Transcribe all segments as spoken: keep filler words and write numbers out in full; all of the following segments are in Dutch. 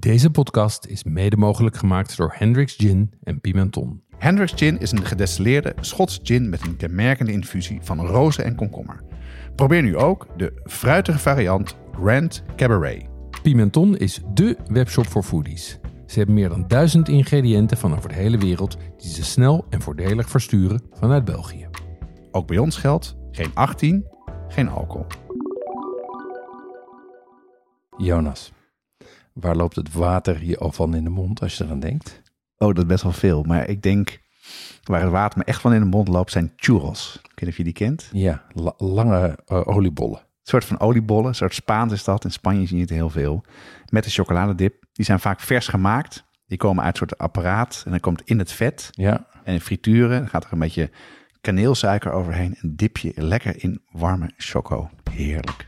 Deze podcast is mede mogelijk gemaakt door Hendrick's Gin en Pimenton. Hendrick's Gin is een gedestilleerde Schots gin met een kenmerkende infusie van rozen en komkommer. Probeer nu ook de fruitige variant Grand Cabaret. Pimenton is dé webshop voor foodies. Ze hebben meer dan duizend ingrediënten van over de hele wereld die ze snel en voordelig versturen vanuit België. Ook bij ons geldt geen achttien, geen alcohol. Jonas, waar loopt het water je al van in de mond als je eraan denkt? Oh, dat is best wel veel. Maar ik denk, waar het water me echt van in de mond loopt, zijn churros. Ik weet niet of je die kent. Ja, la- lange uh, oliebollen. Een soort van oliebollen, een soort Spaans is dat. In Spanje zie je het heel veel. Met een chocoladedip. Die zijn vaak vers gemaakt. Die komen uit een soort apparaat. En dan komt het in het vet. Ja. En in frituren. Dan gaat er een beetje kaneelsuiker overheen. En dip je lekker in warme choco. Heerlijk.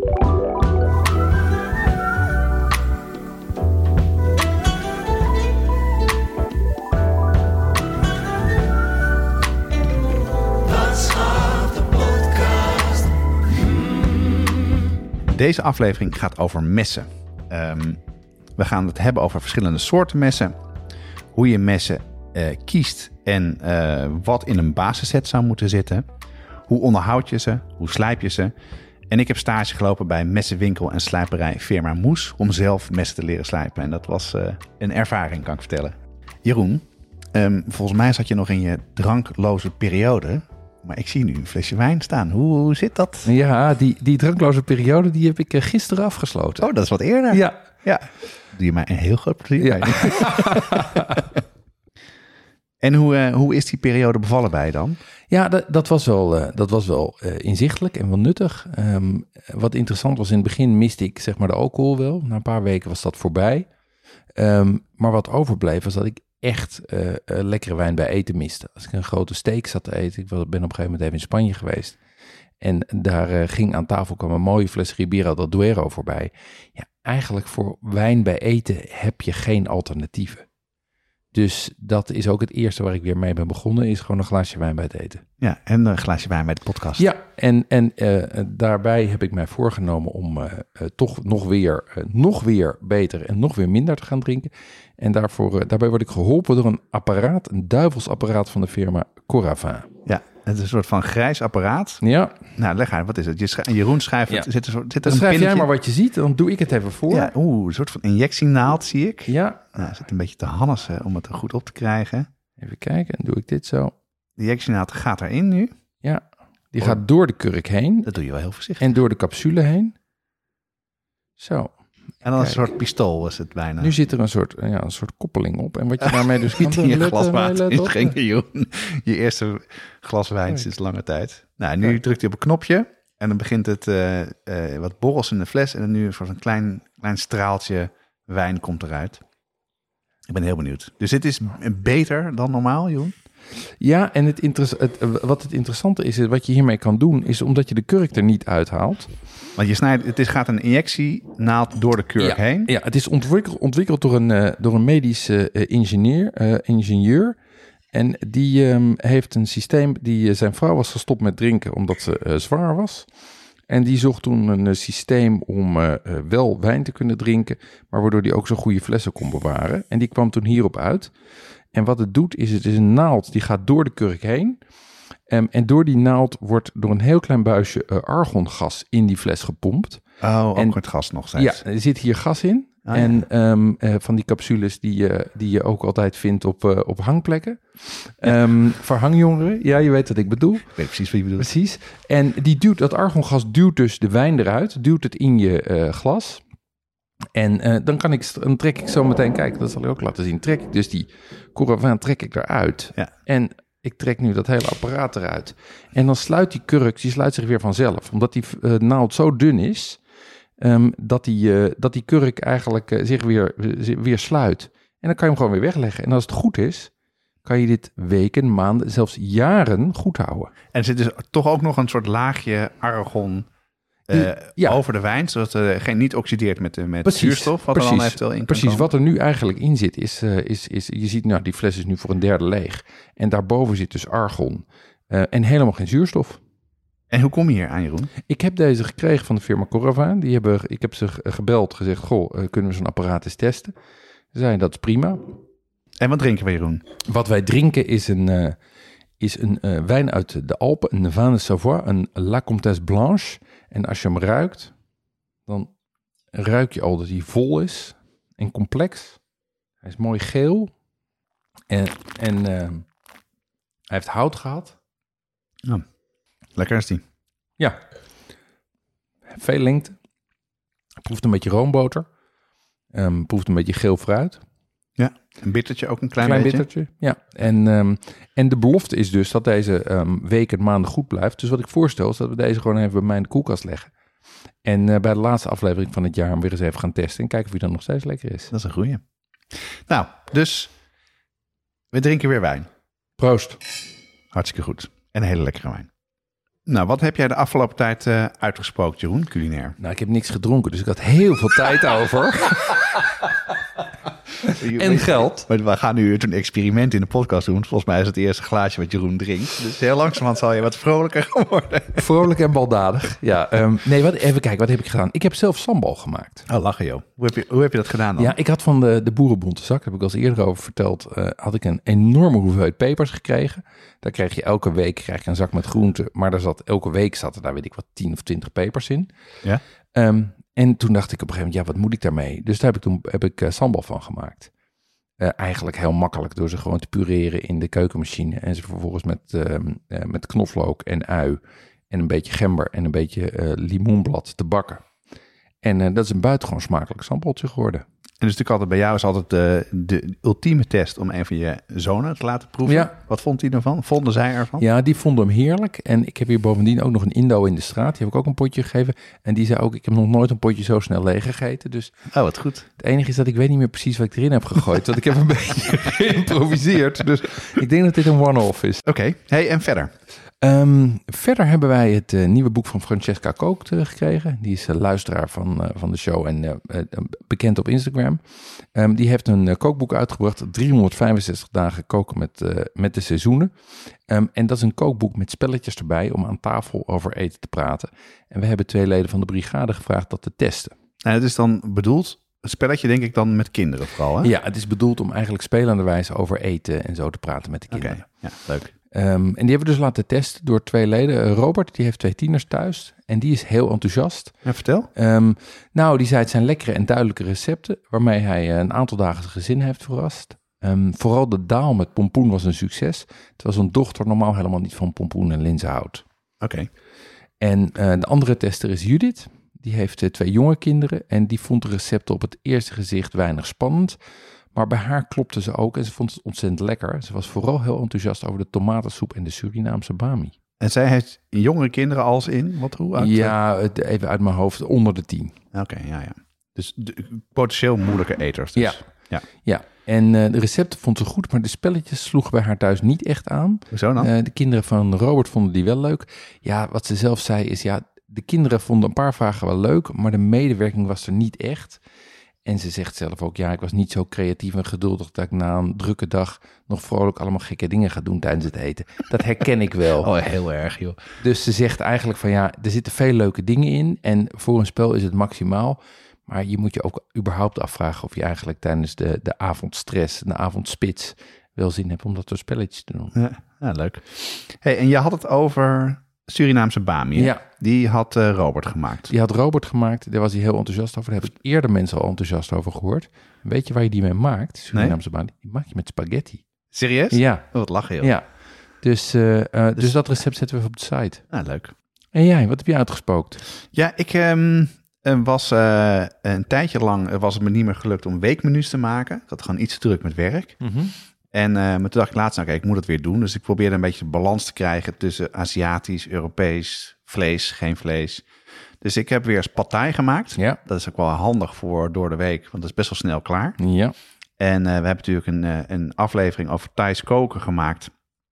Deze aflevering gaat over messen. Um, we gaan het hebben over verschillende soorten messen. Hoe je messen uh, kiest en uh, wat in een basisset zou moeten zitten. Hoe onderhoud je ze? Hoe slijp je ze? En ik heb stage gelopen bij messenwinkel en slijperij Firma Moes om zelf messen te leren slijpen. En dat was uh, een ervaring, kan ik vertellen. Jeroen, um, volgens mij zat je nog in je drankloze periode. Maar ik zie nu een flesje wijn staan. Hoe, hoe zit dat? Ja, die, die drankloze periode die heb ik gisteren afgesloten. Oh, dat is wat eerder. Ja. Ja. Doe je mij een heel groot plezier. Ja. En hoe, uh, hoe is die periode bevallen bij je dan? Ja, dat, dat was wel, uh, dat was wel uh, inzichtelijk en wel nuttig. Um, wat interessant was, in het begin miste ik zeg maar de alcohol wel. Na een paar weken was dat voorbij. Um, maar wat overbleef was dat ik echt uh, uh, lekkere wijn bij eten miste. Als ik een grote steak zat te eten, ik ben op een gegeven moment even in Spanje geweest. En daar uh, ging aan tafel kwam een mooie fles Ribera del Duero voorbij. Ja, eigenlijk voor wijn bij eten heb je geen alternatieven. Dus dat is ook het eerste waar ik weer mee ben begonnen, is gewoon een glaasje wijn bij het eten. Ja, en een glaasje wijn bij de podcast. Ja, en, en uh, daarbij heb ik mij voorgenomen om uh, uh, toch nog weer, uh, nog weer beter en nog weer minder te gaan drinken. En daarvoor, uh, daarbij word ik geholpen door een apparaat, een duivelsapparaat van de firma Coravin. Ja, het is een soort van grijs apparaat. Ja. Nou, leg uit, wat is het? Je schrijf, Jeroen schrijft het. Ja. Zit er, zit er Dan een schrijf pinnetje? jij maar wat je ziet, dan doe ik het even voor. Ja, oeh, een soort van injectienaald zie ik. Ja. Nou, het zit een beetje te hannissen om het er goed op te krijgen. Even kijken, en doe ik dit zo. De injectienaald gaat erin nu. Ja, die Oh. gaat door de kurk heen Dat doe je wel heel voorzichtig. en door de capsule heen. Zo. En dan een Kijk. soort pistool is het bijna. Nu zit er een soort, ja, een soort koppeling op. En wat je daarmee dus kan Niet in doen, je let, glas uh, water let op. inschenken, Jeroen. Je eerste glas wijn sinds lange tijd. Nou, nu Kijk. drukt hij op een knopje. En dan begint het uh, uh, wat borrels in de fles. En dan nu een soort van klein, klein straaltje wijn komt eruit. Ik ben heel benieuwd. Dus dit is beter dan normaal, Jeroen? Ja, en het interess- het, wat het interessante is, wat je hiermee kan doen, is omdat je de kurk er niet uithaalt. Want je snijdt, het is, gaat een injectienaald door de kurk ja, heen. Ja, het is ontwikkeld, ontwikkeld door, een, uh, door een medische uh, ingenieur, uh, ingenieur. En die um, heeft een systeem, die uh, zijn vrouw was gestopt met drinken omdat ze uh, zwanger was. En die zocht toen een uh, systeem om uh, uh, wel wijn te kunnen drinken, maar waardoor die ook zo'n goede flessen kon bewaren. En die kwam toen hierop uit. En wat het doet, is het is een naald die gaat door de kurk heen. Um, en door die naald wordt door een heel klein buisje uh, argongas in die fles gepompt. Oh, ook En- het gas nog steeds. Ja, er zit hier gas in. Ah, ja. en um, uh, van die capsules die, uh, die je ook altijd vindt op, uh, op hangplekken. Um, voor hangjongeren. Ja, je weet wat ik bedoel. Ik weet precies wat je bedoelt. Precies. En die duwt, dat argongas duwt dus de wijn eruit. Duwt het in je uh, glas. En uh, dan, kan ik, dan trek ik zo meteen, kijk, dat zal ik ook laten zien. Trek ik dus die Coravin trek ik eruit. Ja. En ik trek nu dat hele apparaat eruit. En dan sluit die kurk, die sluit zich weer vanzelf. Omdat die uh, naald zo dun is, um, dat, die, uh, dat die kurk eigenlijk uh, zich weer, uh, weer sluit. En dan kan je hem gewoon weer wegleggen. En als het goed is, kan je dit weken, maanden, zelfs jaren goed houden. En er zit dus toch ook nog een soort laagje argon uh, Ja. over de wijn, zodat het geen niet oxideert met, de- met Precies, zuurstof, wat er dan eventueel in kan Precies, komen. wat er nu eigenlijk in zit is, uh, is, is je ziet nou, die fles is nu voor een derde leeg. En daarboven zit dus argon uh, en helemaal geen zuurstof. En hoe kom je hier aan, Jeroen? Ik heb deze gekregen van de firma Coravin. Die hebben, ik heb ze gebeld, gezegd, goh, kunnen we zo'n apparaat eens testen? Ze zeiden, dat is prima. En wat drinken we, Jeroen? Wat wij drinken is een, uh, is een uh, wijn uit de Alpen, een Vin de Savoie, een La Comtesse Blanche. En als je hem ruikt, dan ruik je al dat hij vol is en complex. Hij is mooi geel en, en uh, hij heeft hout gehad. Oh, lekker is die. Ja, veel lengte. Proeft een beetje roomboter. Um, proeft een beetje geel fruit. Ja, een bittertje ook een klein, klein beetje. bittertje, ja. En, um, en de belofte is dus dat deze um, weken en maanden goed blijft. Dus wat ik voorstel is dat we deze gewoon even bij mij in de koelkast leggen. En uh, bij de laatste aflevering van het jaar hem weer eens even gaan testen. En kijken of hij dan nog steeds lekker is. Dat is een goeie. Nou, dus we drinken weer wijn. Proost. Hartstikke goed. En een hele lekkere wijn. Nou, wat heb jij de afgelopen tijd uh, uitgesproken, Jeroen, culinair? Nou, ik heb niks gedronken, dus ik had heel veel tijd over. En geld. Maar we gaan nu een experiment in de podcast doen. Volgens mij is het eerste glaasje wat Jeroen drinkt. Dus heel langzamerhand zal je wat vrolijker worden. Vrolijk en baldadig. Ja, um, nee, wat, even kijken, wat heb ik gedaan? Ik heb zelf sambal gemaakt. Oh, lachen joh. Hoe heb je, hoe heb je dat gedaan dan? Ja, ik had van de, de boerenbonte zak, daar heb ik al eens eerder over verteld, uh, had ik een enorme hoeveelheid pepers gekregen. Daar kreeg je elke week krijg je een zak met groenten. Maar daar zat, elke week zat er daar, weet ik wat, tien of twintig pepers in. Ja. Um, en toen dacht ik op een gegeven moment, ja, wat moet ik daarmee? Dus daar heb ik toen heb ik uh, sambal van gemaakt. Uh, eigenlijk heel makkelijk door ze gewoon te pureren in de keukenmachine. En ze vervolgens met, uh, uh, met knoflook en ui en een beetje gember en een beetje uh, limoenblad te bakken. En uh, dat is een buitengewoon smakelijk sambaltje geworden. En dus natuurlijk altijd bij jou is altijd de, de ultieme test om een van je zonen te laten proeven. Ja. Wat vond hij ervan? Vonden zij ervan? Ja, die vonden hem heerlijk. En ik heb hier bovendien ook nog een Indo in de straat. Die heb ik ook een potje gegeven. En die zei ook, ik heb nog nooit een potje zo snel leeg gegeten. Dus oh, wat goed. Het enige is dat ik weet niet meer precies wat ik erin heb gegooid. Want ik heb een beetje geïmproviseerd. Dus ik denk dat dit een one-off is. Oké, okay. Hey, en verder? Um, verder hebben wij het uh, nieuwe boek van Francesca Kookt uh, gekregen. Die is uh, luisteraar van, uh, van de show en uh, uh, bekend op Instagram. Um, die heeft een uh, kookboek uitgebracht. driehonderdvijfenzestig dagen koken met, uh, met de seizoenen. Um, en dat is een kookboek met spelletjes erbij om aan tafel over eten te praten. En we hebben twee leden van de brigade gevraagd dat te testen. Nou, het is dan bedoeld, een spelletje denk ik dan met kinderen vooral, hè? Ja, het is bedoeld om eigenlijk spelenderwijs over eten en zo te praten met de kinderen. Oké, okay. Ja, leuk. Um, en die hebben we dus laten testen door twee leden. Robert, die heeft twee tieners thuis en die is heel enthousiast. Ja, vertel. Um, nou, die zei het zijn lekkere en duidelijke recepten waarmee hij een aantal dagen zijn gezin heeft verrast. Um, vooral de daal met pompoen was een succes. Terwijl zijn dochter normaal helemaal niet van pompoen en linzen houdt. Oké. Okay. En uh, de andere tester is Judith. Die heeft uh, twee jonge kinderen en die vond de recepten op het eerste gezicht weinig spannend. Maar bij haar klopte ze ook en ze vond het ontzettend lekker. Ze was vooral heel enthousiast over de tomatensoep en de Surinaamse bami. En zij heeft jongere kinderen als in? Wat, hoe oud? Ja, het, even uit mijn hoofd, onder de tien. Oké, okay, ja, ja. Dus de, potentieel moeilijke eters. Dus. Ja. ja, ja. En uh, de recepten vond ze goed, maar de spelletjes sloegen bij haar thuis niet echt aan. Hoezo dan? Uh, de kinderen van Robert vonden die wel leuk. Ja, wat ze zelf zei is, ja, de kinderen vonden een paar vragen wel leuk, maar de medewerking was er niet echt. En ze zegt zelf ook, ja, ik was niet zo creatief en geduldig dat ik na een drukke dag nog vrolijk allemaal gekke dingen ga doen tijdens het eten. Dat herken ik wel. Oh, heel erg, joh. Dus ze zegt eigenlijk van, ja, er zitten veel leuke dingen in en voor een spel is het maximaal. Maar je moet je ook überhaupt afvragen of je eigenlijk tijdens de, de avondstress, de avondspits, wel zin hebt om dat soort spelletjes te doen. Ja, ja leuk. Hey, en je had het over Surinaamse bami. Ja. Die had uh, Robert gemaakt. Die had Robert gemaakt. Daar was hij heel enthousiast over. Daar heb ik eerder mensen al enthousiast over gehoord. Weet je waar je die mee maakt? Surinaamse nee? bami. Die maak je met spaghetti. Serieus? Ja. Oh, wat lachen, joh. Ja. Dus, uh, uh, dus, dus dat recept zetten we op de site. Ah, leuk. En jij, wat heb je uitgespookt? Ja, ik um, was uh, een tijdje lang was het me niet meer gelukt om weekmenu's te maken. Ik had gewoon iets te druk met werk. Mm-hmm. En uh, maar toen dacht ik laatst, nou, kijk, ik moet het weer doen. Dus ik probeerde een beetje de balans te krijgen tussen Aziatisch, Europees, vlees, geen vlees. Dus ik heb weer eens pad thai gemaakt. Ja. Dat is ook wel handig voor door de week, want dat is best wel snel klaar. Ja. En uh, we hebben natuurlijk een, uh, een aflevering over Thais koken gemaakt.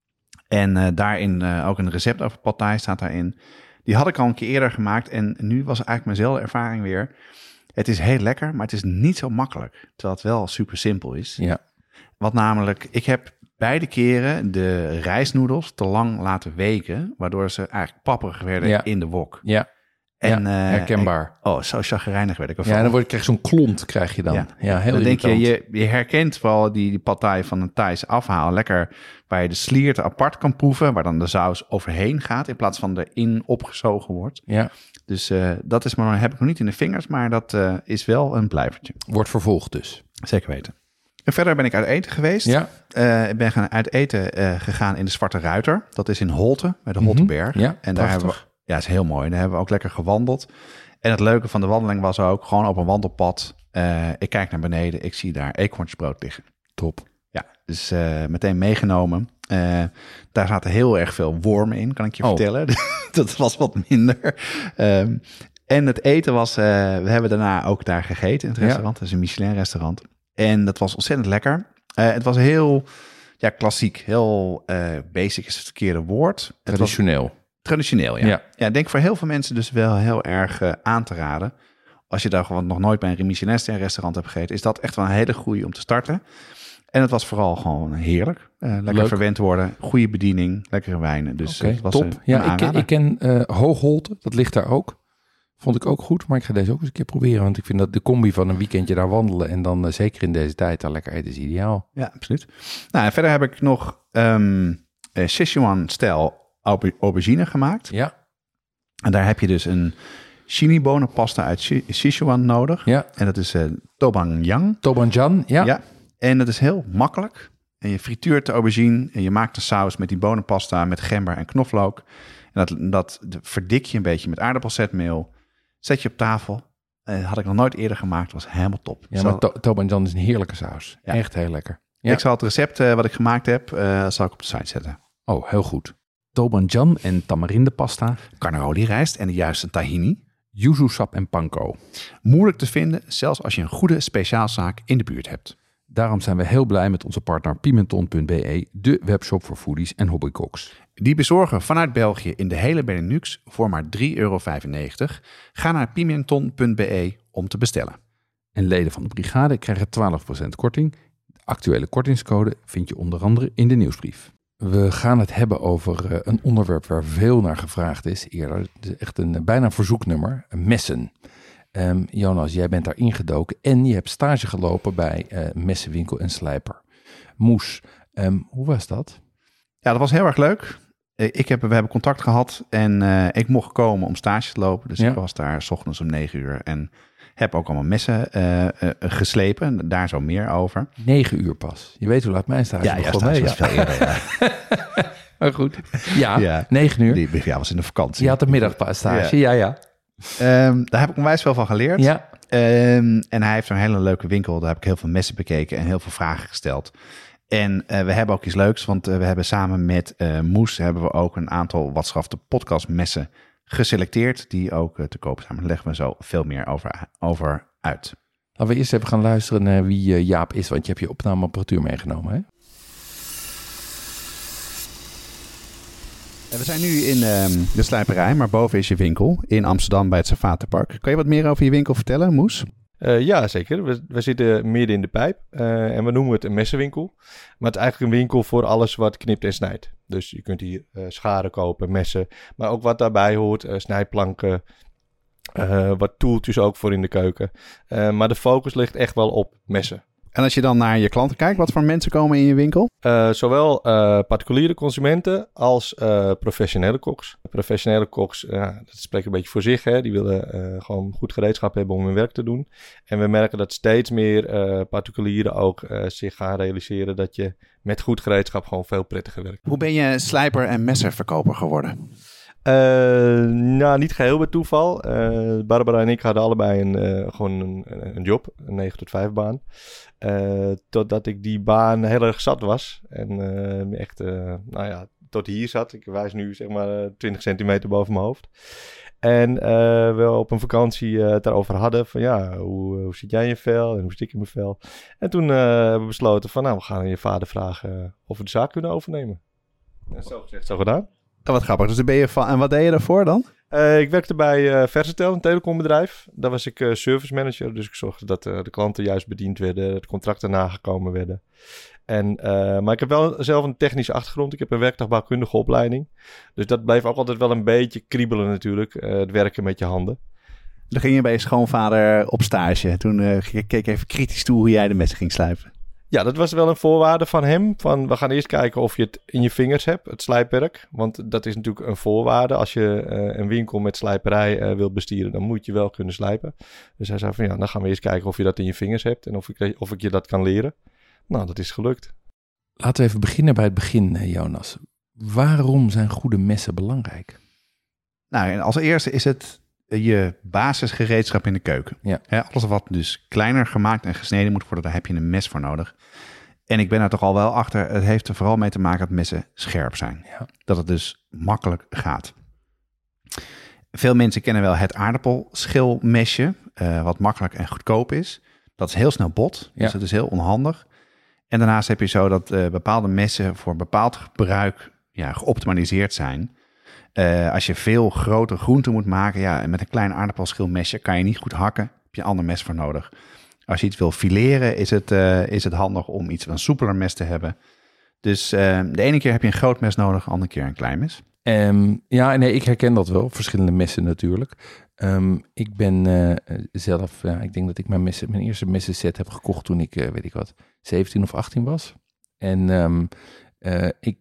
En uh, daarin uh, ook een recept over pad thai staat daarin. Die had ik al een keer eerder gemaakt en nu was eigenlijk mijnzelfde ervaring weer. Het is heel lekker, maar het is niet zo makkelijk. Terwijl het wel super simpel is. Ja. Wat namelijk, ik heb beide keren de rijstnoedels te lang laten weken, waardoor ze eigenlijk papperig werden Ja. in de wok. Ja, En, ja, eh, herkenbaar. ik- oh, zo chagrijnig werd ik ervan. Ja, dan word je, krijg je zo'n klont, krijg je dan. Ja, Ja. heel dan denk je, irritant. je, je herkent wel die, die partij van een Thais afhaal. Lekker waar je de slierte apart kan proeven, waar dan de saus overheen gaat, in plaats van erin opgezogen wordt. Ja, Dus uh, dat is maar, heb ik nog niet in de vingers, maar dat uh, is wel een blijvertje. wordt vervolgd dus. Zeker weten. En verder ben ik uit eten geweest. Ja. Uh, ik ben gaan uit eten uh, gegaan in de Zwarte Ruiter. Dat is in Holte, bij de Holteberg. Mm-hmm. Ja, en daar hebben we, ja, is heel mooi. Daar hebben we ook lekker gewandeld. En het leuke van de wandeling was ook gewoon op een wandelpad. Uh, ik kijk naar beneden, ik zie daar eekhoornsbrood liggen. Top. Ja, dus uh, meteen meegenomen. Uh, daar zaten heel erg veel wormen in, kan ik je oh. vertellen. Dat was wat minder. Um, en het eten was, uh, we hebben daarna ook daar gegeten in het restaurant. Ja. Dat is een Michelin-restaurant. En dat was ontzettend lekker. Uh, het was heel ja, klassiek, heel uh, basic is het verkeerde woord. Traditioneel. Het was, traditioneel, ja. ja. Ja, ik denk voor heel veel mensen dus wel heel erg uh, aan te raden. Als je daar gewoon nog nooit bij een Michelin-restaurant hebt gegeten, is dat echt wel een hele goede om te starten. En het was vooral gewoon heerlijk. Uh, lekker Leuk. verwend worden, goede bediening, lekkere wijnen. Dus okay, het was top. Een, ja, een ik ken, ik ken uh, Hoogholte, dat ligt daar ook. Vond ik ook goed, maar ik ga deze ook eens een keer proberen. Want ik vind dat de combi van een weekendje daar wandelen en dan uh, zeker in deze tijd daar lekker eten is ideaal. Ja, absoluut. Nou, en verder heb ik nog um, uh, Sichuan-stijl aubergine gemaakt. Ja. En daar heb je dus een chili-bonenpasta uit Sichuan nodig. Ja. En dat is uh, tobangyang. Tobanjan, ja. Ja. En dat is heel makkelijk. En je frituurt de aubergine en je maakt de saus met die bonenpasta met gember en knoflook. En dat, dat verdik je een beetje met aardappelzetmeel. Zet je op tafel. Dat had ik nog nooit eerder gemaakt. Was helemaal top. Ja, maar to- tobanjan is een heerlijke saus. Ja. Echt heel lekker. Ja. Ik zal het recept uh, wat ik gemaakt heb, uh, zal ik op de site zetten. Oh, heel goed. Tobanjan en tamarindepasta. Carnaroli rijst en de juiste tahini. Yuzu sap en panko. Moeilijk te vinden, zelfs als je een goede speciaalzaak in de buurt hebt. Daarom zijn we heel blij met onze partner Pimenton punt b e, de webshop voor foodies en hobbycooks. Die bezorgen vanuit België in de hele Benelux voor maar drie euro vijfennegentig. Ga naar Pimenton punt b e om te bestellen. En leden van de brigade krijgen twaalf procent korting. De actuele kortingscode vind je onder andere in de nieuwsbrief. We gaan het hebben over uh, een onderwerp waar veel naar gevraagd is eerder. Het is echt een bijna verzoeknummer, messen. Um, Jonas, jij bent daar ingedoken en je hebt stage gelopen bij uh, Messenwinkel en Slijper. Moes, um, hoe was dat? Ja, dat was heel erg leuk. Ik heb, we hebben contact gehad en uh, ik mocht komen om stage te lopen. Dus ja. ik was daar 's ochtends om negen uur en heb ook allemaal messen uh, uh, geslepen. Daar zo meer over. Negen uur pas. Je weet hoe laat mijn stage ja, begon. Ja, ja, was veel eerder, ja. Maar goed. Ja, ja, negen uur. Die ja, was in de vakantie. Je had de middagpaasstage, ja, ja. ja. Um, daar heb ik onwijs veel van geleerd. Ja. Um, en hij heeft een hele leuke winkel. Daar heb ik heel veel messen bekeken en heel veel vragen gesteld. En uh, we hebben ook iets leuks, want uh, we hebben samen met uh, Moes hebben we ook een aantal watschafte podcastmessen geselecteerd, die ook uh, te koop zijn. Daar leggen we zo veel meer over, over uit. Laten we eerst even gaan luisteren naar wie uh, Jaap is, want je hebt je opnameapparatuur meegenomen, hè? We zijn nu in uh, de Slijperij, maar boven is je winkel in Amsterdam bij het Savatenpark. Kan je wat meer over je winkel vertellen, Moes? Uh, ja, zeker. We, we zitten midden in de pijp uh, en we noemen het een messenwinkel. Maar het is eigenlijk een winkel voor alles wat knipt en snijdt. Dus je kunt hier uh, scharen kopen, messen, maar ook wat daarbij hoort, uh, snijplanken, uh, wat toeltjes ook voor in de keuken. Uh, maar de focus ligt echt wel op messen. En als je dan naar je klanten kijkt, wat voor mensen komen in je winkel? Uh, zowel uh, particuliere consumenten als uh, professionele koks. Professionele koks, uh, dat spreekt een beetje voor zich. Hè? Die willen uh, gewoon goed gereedschap hebben om hun werk te doen. En we merken dat steeds meer uh, particulieren ook uh, zich gaan realiseren dat je met goed gereedschap gewoon veel prettiger werkt. Hoe ben je slijper en messenverkoper geworden? Uh, nou, niet geheel bij toeval. Uh, Barbara en ik hadden allebei een, uh, gewoon een, een job, een negen tot vijf baan. Uh, totdat ik die baan heel erg zat was. En uh, echt, uh, nou ja, tot hier zat. Ik wijs nu zeg maar uh, twintig centimeter boven mijn hoofd. En uh, we op een vakantie uh, het daarover hadden van ja, hoe, hoe zit jij in je vel en hoe zit ik in mijn vel? En toen uh, hebben we besloten van nou, we gaan aan je vader vragen of we de zaak kunnen overnemen. En zo gezegd, zo gedaan. Oh, wat grappig. Dus dan ben je van, en wat deed je daarvoor dan? Uh, ik werkte bij uh, Versatel, een telecombedrijf. Daar was ik uh, service manager. Dus ik zorgde dat uh, de klanten juist bediend werden. Dat contracten nagekomen werden. En, uh, maar ik heb wel zelf een technische achtergrond. Ik heb een werktuigbouwkundige opleiding. Dus dat bleef ook altijd wel een beetje kriebelen natuurlijk. Uh, het werken met je handen. Dan ging je bij je schoonvader op stage. Toen uh, keek ik even kritisch toe hoe jij de messen ging slijpen. Ja, dat was wel een voorwaarde van hem. Van, we gaan eerst kijken of je het in je vingers hebt, het slijpwerk. Want dat is natuurlijk een voorwaarde. Als je uh, een winkel met slijperij uh, wilt bestieren, dan moet je wel kunnen slijpen. Dus hij zei van ja, dan gaan we eerst kijken of je dat in je vingers hebt. En of ik, of ik je dat kan leren. Nou, dat is gelukt. Laten we even beginnen bij het begin, Jonas. Waarom zijn goede messen belangrijk? Nou, en als eerste is het je basisgereedschap in de keuken. Ja. He, alles wat dus kleiner gemaakt en gesneden moet worden, daar heb je een mes voor nodig. En ik ben er toch al wel achter, het heeft er vooral mee te maken dat messen scherp zijn. Ja. Dat het dus makkelijk gaat. Veel mensen kennen wel het aardappelschilmesje, uh, wat makkelijk en goedkoop is. Dat is heel snel bot, dus Ja. dat is heel onhandig. En daarnaast heb je zo dat uh, bepaalde messen voor bepaald gebruik ja, geoptimaliseerd zijn. Uh, als je veel grote groenten moet maken, ja, met een klein aardappelschilmesje kan je niet goed hakken. Heb je een ander mes voor nodig. Als je iets wil fileren, is het, uh, is het handig om iets van een soepeler mes te hebben. Dus uh, de ene keer heb je een groot mes nodig, de andere keer een klein mes. Um, ja, nee, ik herken dat wel. Verschillende messen natuurlijk. Um, ik ben uh, zelf, ja, ik denk dat ik mijn, messen, mijn eerste messenset heb gekocht toen ik, uh, weet ik wat, zeventien of achttien was. En um, uh, ik...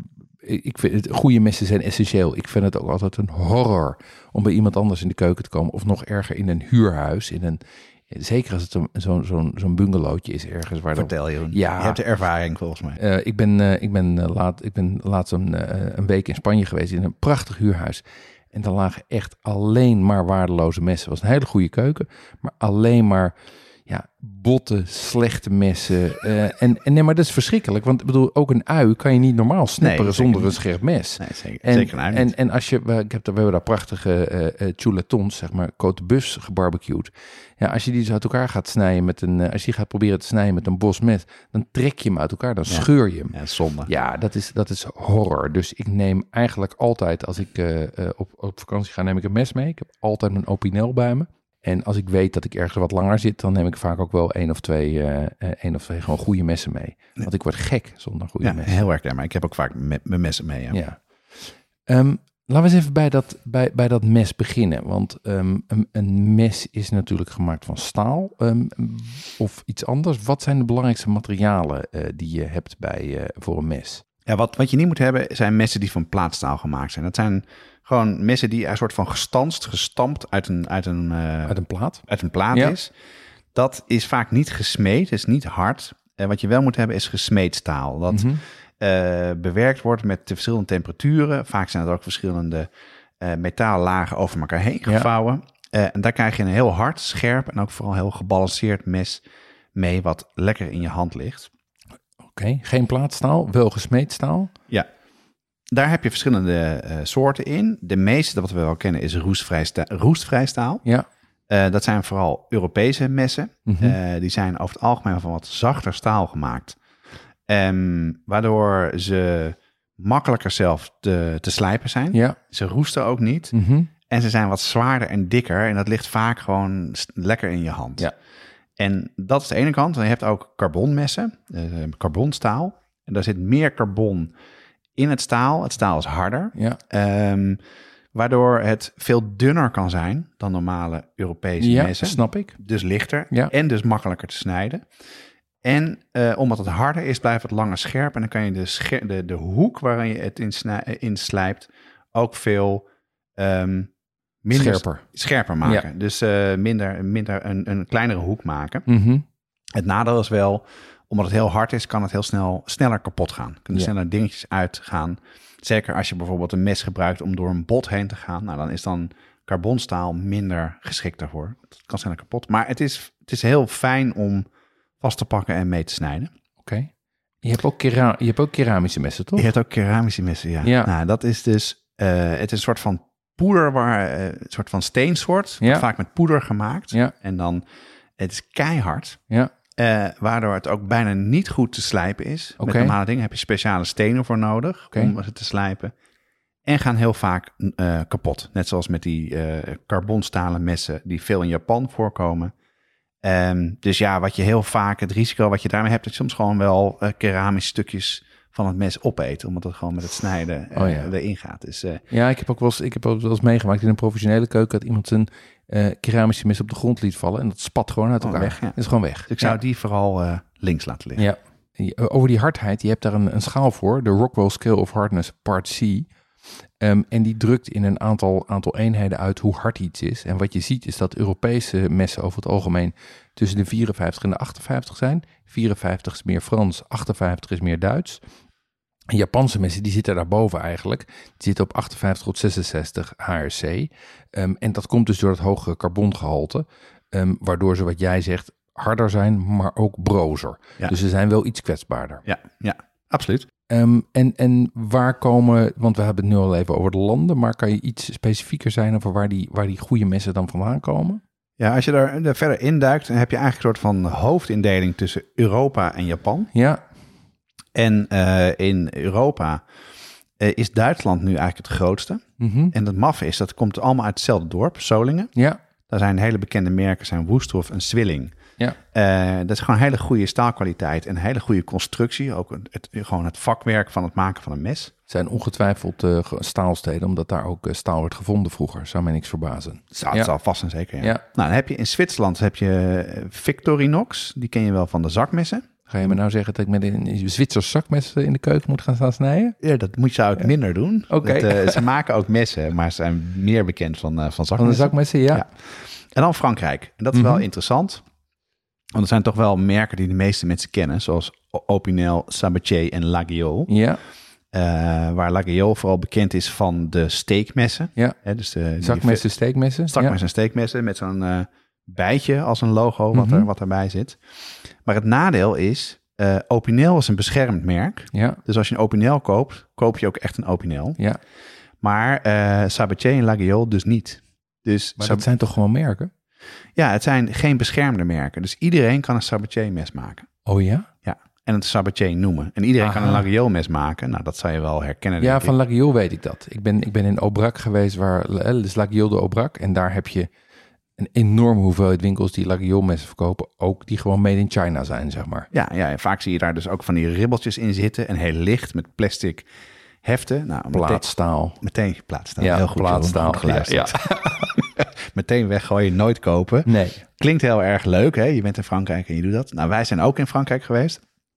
Ik vind het, goede messen zijn essentieel. Ik vind het ook altijd een horror om bij iemand anders in de keuken te komen. Of nog erger in een huurhuis. In een, zeker als het zo'n zo, zo, zo'n bungalowtje is ergens. Waar Vertel je. Ja, je hebt de ervaring volgens mij. Uh, ik, ben, uh, ik, ben, uh, laat, ik ben laatst een, uh, een week in Spanje geweest in een prachtig huurhuis. En daar lagen echt alleen maar waardeloze messen. Het was een hele goede keuken, maar alleen maar... Ja, botte, slechte messen. Uh, en, en nee, maar dat is verschrikkelijk. Want ik bedoel, ook een ui kan je niet normaal snipperen nee, zonder niet. een scherp mes. Nee, zeker, en, zeker een ui en, niet. en als je, we, ik heb, we hebben daar prachtige uh, uh, chuletons, zeg maar, côte bus gebarbecued. Ja, als je die dus uit elkaar gaat snijden met een, uh, als je die gaat proberen te snijden met een bos mes, dan trek je hem uit elkaar, dan ja. scheur je hem. Ja, zonde. Ja, dat is, dat is horror. Dus ik neem eigenlijk altijd, als ik uh, uh, op, op vakantie ga, neem ik een mes mee. Ik heb altijd mijn Opinel bij me. En als ik weet dat ik ergens wat langer zit, dan neem ik vaak ook wel één of twee, uh, één of twee gewoon goede messen mee. Want ik word gek zonder goede ja, messen. Heel erg, maar ik heb ook vaak me- mijn messen mee. Ja. ja. Um, laten we eens even bij dat, bij, bij dat mes beginnen. Want um, een, een mes is natuurlijk gemaakt van staal um, of iets anders. Wat zijn de belangrijkste materialen uh, die je hebt bij, uh, voor een mes? Ja, wat, wat je niet moet hebben zijn messen die van plaatstaal gemaakt zijn. Dat zijn gewoon messen die een soort van gestanst, gestampt uit een, uit een, uh, uit een plaat, uit een plaat ja. is. Dat is vaak niet gesmeed, is niet hard. En wat je wel moet hebben is gesmeed staal. Dat mm-hmm. uh, bewerkt wordt met de verschillende temperaturen. Vaak zijn er ook verschillende uh, metaallagen over elkaar heen gevouwen. Ja. Uh, en daar krijg je een heel hard, scherp en ook vooral heel gebalanceerd mes mee, wat lekker in je hand ligt. Oké, okay. Geen plaatstaal, wel gesmeed staal. Ja. Daar heb je verschillende uh, soorten in. De meeste, wat we wel kennen, is roestvrij, sta- roestvrij staal. Ja. Uh, dat zijn vooral Europese messen. Mm-hmm. Uh, die zijn over het algemeen van wat zachter staal gemaakt. Um, waardoor ze makkelijker zelf te, te slijpen zijn. Ja. Ze roesten ook niet. Mm-hmm. En ze zijn wat zwaarder en dikker. En dat ligt vaak gewoon lekker in je hand. Ja. En dat is de ene kant. En je hebt ook carbonmessen, uh, carbonstaal. En daar zit meer carbon in het staal. Het staal is harder. Ja. Um, waardoor het veel dunner kan zijn dan normale Europese ja, messen. Snap ik. Dus lichter ja. en dus makkelijker te snijden. En uh, omdat het harder is, blijft het langer scherp. En dan kan je de, scher- de, de hoek waarin je het in, snij- in slijpt ook veel um, minder scherper. scherper maken. Ja. Dus uh, minder, minder een, een kleinere hoek maken. Mm-hmm. Het nadeel is wel, omdat het heel hard is, kan het heel snel sneller kapot gaan. Kunnen ja. sneller dingetjes uitgaan. Zeker als je bijvoorbeeld een mes gebruikt om door een bot heen te gaan. Nou, dan is dan carbonstaal minder geschikt daarvoor. Het kan sneller kapot. Maar het is, het is heel fijn om vast te pakken en mee te snijden. Oké. Okay. Je hebt ook kera- je hebt ook keramische messen, toch? Je hebt ook keramische messen, ja. ja. Nou, dat is dus, uh, het is een soort van poeder, waar, uh, een soort van steensoort. Ja. Vaak met poeder gemaakt. Ja. En dan, het is keihard. Ja. Uh, waardoor het ook bijna niet goed te slijpen is. Okay. Met normale dingen heb je speciale stenen voor nodig okay. om het te slijpen. En gaan heel vaak uh, kapot. Net zoals met die uh, carbonstalen messen die veel in Japan voorkomen. Um, dus ja, wat je heel vaak, het risico wat je daarmee hebt, dat je soms gewoon wel uh, keramische stukjes van het mes opeet. Omdat het gewoon met het snijden uh, oh ja. erin gaat. Dus, uh, ja, ik heb ook wel eens, ik heb ook wel eens meegemaakt in een professionele keuken dat iemand zijn uh, keramische mes op de grond liet vallen. En dat spat gewoon uit elkaar. Weg, ja. Dat is gewoon weg. Dus ik zou ja. die vooral uh, links laten liggen. Ja. Over die hardheid, je hebt daar een, een schaal voor. De Rockwell Scale of Hardness Part C. Um, en die drukt in een aantal, aantal eenheden uit hoe hard iets is. En wat je ziet is dat Europese messen over het algemeen tussen de vierenvijftig en de achtenvijftig zijn. vierenvijftig is meer Frans, achtenvijftig is meer Duits. En Japanse messen die zitten daarboven eigenlijk. Die zitten op achtenvijftig tot zesenzestig H R C. Um, en dat komt dus door het hogere carbongehalte. Um, waardoor ze, wat jij zegt, harder zijn, maar ook brozer. Ja. Dus ze zijn wel iets kwetsbaarder. Ja, ja, absoluut. Um, en, en waar komen, want we hebben het nu al even over de landen, maar kan je iets specifieker zijn over waar die, waar die goede messen dan vandaan komen? Ja, als je daar, daar verder induikt, dan heb je eigenlijk een soort van hoofdindeling tussen Europa en Japan. Ja. En uh, in Europa uh, is Duitsland nu eigenlijk het grootste. Mm-hmm. En het maffe is, dat komt allemaal uit hetzelfde dorp, Solingen. Ja. Daar zijn hele bekende merken, zijn Woestroff en Zwilling. Ja. Uh, dat is gewoon hele goede staalkwaliteit en hele goede constructie. Ook het, gewoon het vakwerk van het maken van een mes. Het zijn ongetwijfeld uh, staalsteden, omdat daar ook uh, staal werd gevonden vroeger. Zou mij niks verbazen. Zou, ja. zal vast en zeker, ja. ja. Nou, dan heb je in Zwitserland heb je Victorinox. Die ken je wel van de zakmessen. Ga je me nou zeggen dat ik met een Zwitsers zakmes in de keuken moet gaan staan snijden? Ja, dat moet je ook ja. minder doen. Oké. Okay. Uh, ze maken ook messen, maar ze zijn meer bekend van, uh, van zakmessen. Van de zakmessen, ja. ja. En dan Frankrijk. En dat is mm-hmm. wel interessant. Want er zijn toch wel merken die de meeste mensen kennen. Zoals Opinel, Sabatier en Laguiole. Ja. Uh, waar Laguiole vooral bekend is van de steekmessen. Ja. Hè, dus de, zakmessen, die, steekmessen. Zakmessen ja. en steekmessen met zo'n uh, bijtje als een logo wat, mm-hmm. er, wat erbij zit. Maar het nadeel is, uh, Opinel is een beschermd merk. Ja. Dus als je een Opinel koopt, koop je ook echt een Opinel. Ja. Maar uh, Sabatier en Laguiole dus niet. Dus maar Sab- dat zijn toch gewoon merken? Ja, het zijn geen beschermde merken. Dus iedereen kan een Sabatier-mes maken. Oh ja? Ja, en het Sabatier noemen. En iedereen Aha. kan een Laguiole-mes maken. Nou, dat zou je wel herkennen. Ja, denk van ik. Laguiole weet ik dat. Ik ben, ik ben in Aubrac geweest, waar dus Laguiole de Aubrac. En daar heb je een enorme hoeveelheid winkels die Laguiole-messen verkopen. Ook die gewoon made in China zijn, zeg maar. Ja, ja, en vaak zie je daar dus ook van die ribbeltjes in zitten. En heel licht met plastic heften. Nou, plaatstaal. Meteen, meteen plaatstaal. Ja, heel goed. plaatstaal. Geluisterd. Ja, ja. Meteen weggooien, nooit kopen. Nee. Klinkt heel erg leuk, hè? Je bent in Frankrijk en je doet dat. Nou, wij zijn ook in Frankrijk geweest.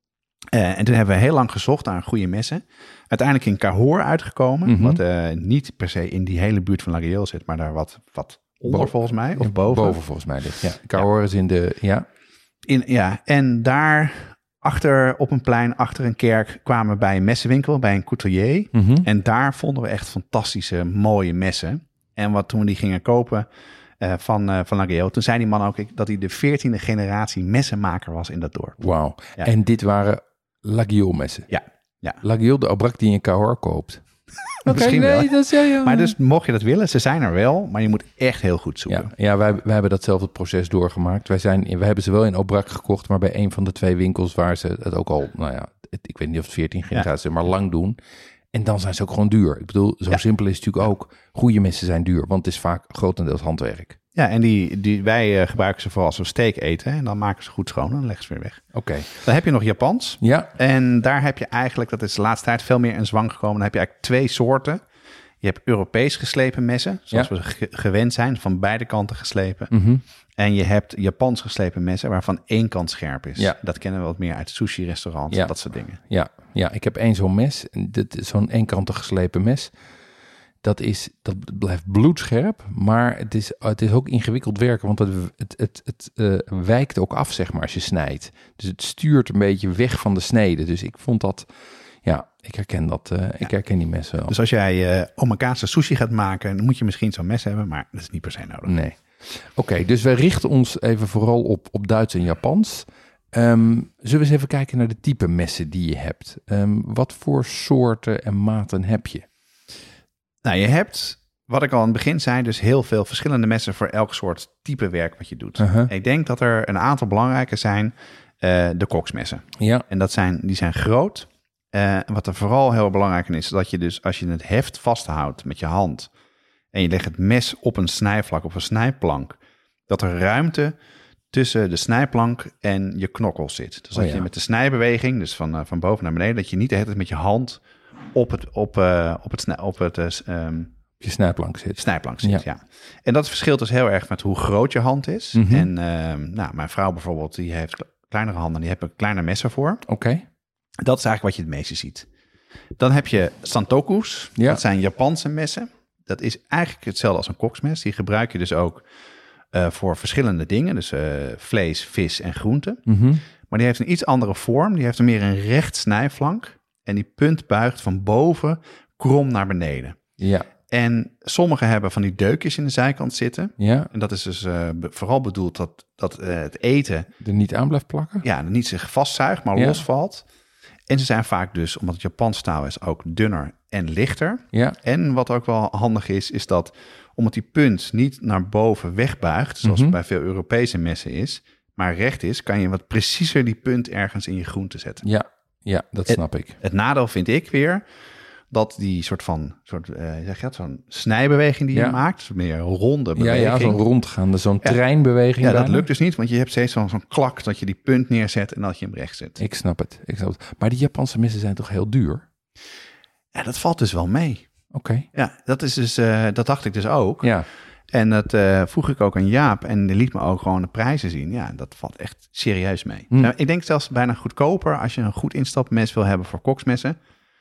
Uh, en toen hebben we heel lang gezocht naar een goede messen. Uiteindelijk in Cahors uitgekomen. Mm-hmm. Wat uh, niet per se in die hele buurt van Laguiole zit, maar daar wat, wat onder Bo- volgens mij. Of boven. Boven volgens mij ligt. Ja. Cahors ja. is in de... Ja. In, ja, en daar achter op een plein, achter een kerk, kwamen we bij een messenwinkel, bij een couturier. Mm-hmm. En daar vonden we echt fantastische, mooie messen. En wat toen we die gingen kopen uh, van, uh, van Laguiole, toen zei die man ook dat hij de veertiende generatie messenmaker was in dat dorp. Wauw. Ja. En dit waren Laguiole messen? Ja. ja. Laguiole de Aubrac die je in Cahors koopt? Misschien okay, nee, wel. Dat is, ja, ja. Maar dus mocht je dat willen, ze zijn er wel, maar je moet echt heel goed zoeken. Ja, ja wij, wij hebben datzelfde proces doorgemaakt. Wij, zijn, wij hebben ze wel in Aubrac gekocht, maar bij een van de twee winkels waar ze het ook al, nou ja, het, ik weet niet of het veertien generaties zijn, maar lang doen. En dan zijn ze ook gewoon duur. Ik bedoel, zo ja. simpel is het natuurlijk ook. Goede messen zijn duur, want het is vaak grotendeels handwerk. Ja, en die, die, wij uh, gebruiken ze vooral als we steak eten. En dan maken ze goed schoon en dan leggen ze weer weg. Oké. Okay. Dan heb je nog Japans. Ja. En daar heb je eigenlijk, dat is de laatste tijd veel meer in zwang gekomen. Dan heb je eigenlijk twee soorten. Je hebt Europees geslepen messen, zoals ja. we ge- gewend zijn, van beide kanten geslepen. Mm-hmm. En je hebt Japans geslepen messen, waarvan één kant scherp is. Ja. Dat kennen we wat meer uit sushi-restaurants, ja. dat soort dingen. Ja, ja, ik heb één zo'n mes, dit, zo'n eenkantig geslepen mes. Dat, is, dat blijft bloedscherp, maar het is, het is ook ingewikkeld werken, want het, het, het, het uh, wijkt ook af, zeg maar, als je snijdt. Dus het stuurt een beetje weg van de snede. Dus ik vond dat... Ja, ik herken dat. Uh, ja. Ik herken die messen wel. Dus als jij uh, omakase sushi gaat maken, dan moet je misschien zo'n mes hebben, maar dat is niet per se nodig. Nee. Oké, okay, dus wij richten ons even vooral op, op Duits en Japans. Um, zullen we eens even kijken naar de type messen die je hebt? Um, wat voor soorten en maten heb je? Nou, je hebt, wat ik al aan het begin zei, dus heel veel verschillende messen voor elk soort type werk wat je doet. Uh-huh. Ik denk dat er een aantal belangrijke zijn, uh, de koksmessen. Ja. En dat zijn, die zijn groot. Uh, wat er vooral heel belangrijk in is, dat je dus als je het heft vasthoudt met je hand en je legt het mes op een snijvlak, op een snijplank, dat er ruimte tussen de snijplank en je knokkels zit. Dus oh, dat ja. je met de snijbeweging, dus van, uh, van boven naar beneden, dat je niet de hele tijd met je hand op het, op, uh, op het, snij, op het uh, um, je snijplank zit. Snijplank zit, ja. Ja. ja. En dat verschilt dus heel erg met hoe groot je hand is. Mm-hmm. En uh, nou, mijn vrouw bijvoorbeeld, die heeft kleinere handen, die hebben kleine messen voor. Oké. Okay. Dat is eigenlijk wat je het meeste ziet. Dan heb je santokus. Ja. Dat zijn Japanse messen. Dat is eigenlijk hetzelfde als een koksmes. Die gebruik je dus ook uh, voor verschillende dingen. Dus uh, vlees, vis en groenten. Mm-hmm. Maar die heeft een iets andere vorm. Die heeft een meer een recht snijflank. En die punt buigt van boven krom naar beneden. Ja. En sommige hebben van die deukjes in de zijkant zitten. Ja. En dat is dus uh, be- vooral bedoeld dat, dat uh, het eten er niet aan blijft plakken. Ja, niet zich vastzuigt, maar ja. losvalt. En ze zijn vaak dus, omdat het Japans staal is, ook dunner en lichter. Ja. En wat ook wel handig is, is dat omdat die punt niet naar boven wegbuigt, zoals mm-hmm. bij veel Europese messen is, maar recht is, kan je wat preciezer die punt ergens in je groente zetten. Ja, ja dat snap het, ik. Het nadeel vind ik weer dat die soort van, soort, uh, zeg je dat, zo'n snijbeweging die ja. je maakt, meer een ronde beweging. Ja, ja zo'n rondgaande, zo'n ja. treinbeweging. Ja, bijna. dat lukt dus niet, want je hebt steeds zo'n, zo'n klak dat je die punt neerzet en dat je hem recht zet. Ik snap het, ik snap het. Maar die Japanse messen zijn toch heel duur? Ja, dat valt dus wel mee. Oké. Okay. Ja, dat is dus, uh, dat dacht ik dus ook. Ja. En dat uh, vroeg ik ook aan Jaap en die liet me ook gewoon de prijzen zien. Ja, dat valt echt serieus mee. Mm. Uh, ik denk zelfs bijna goedkoper als je een goed instapmes wil hebben voor koksmessen.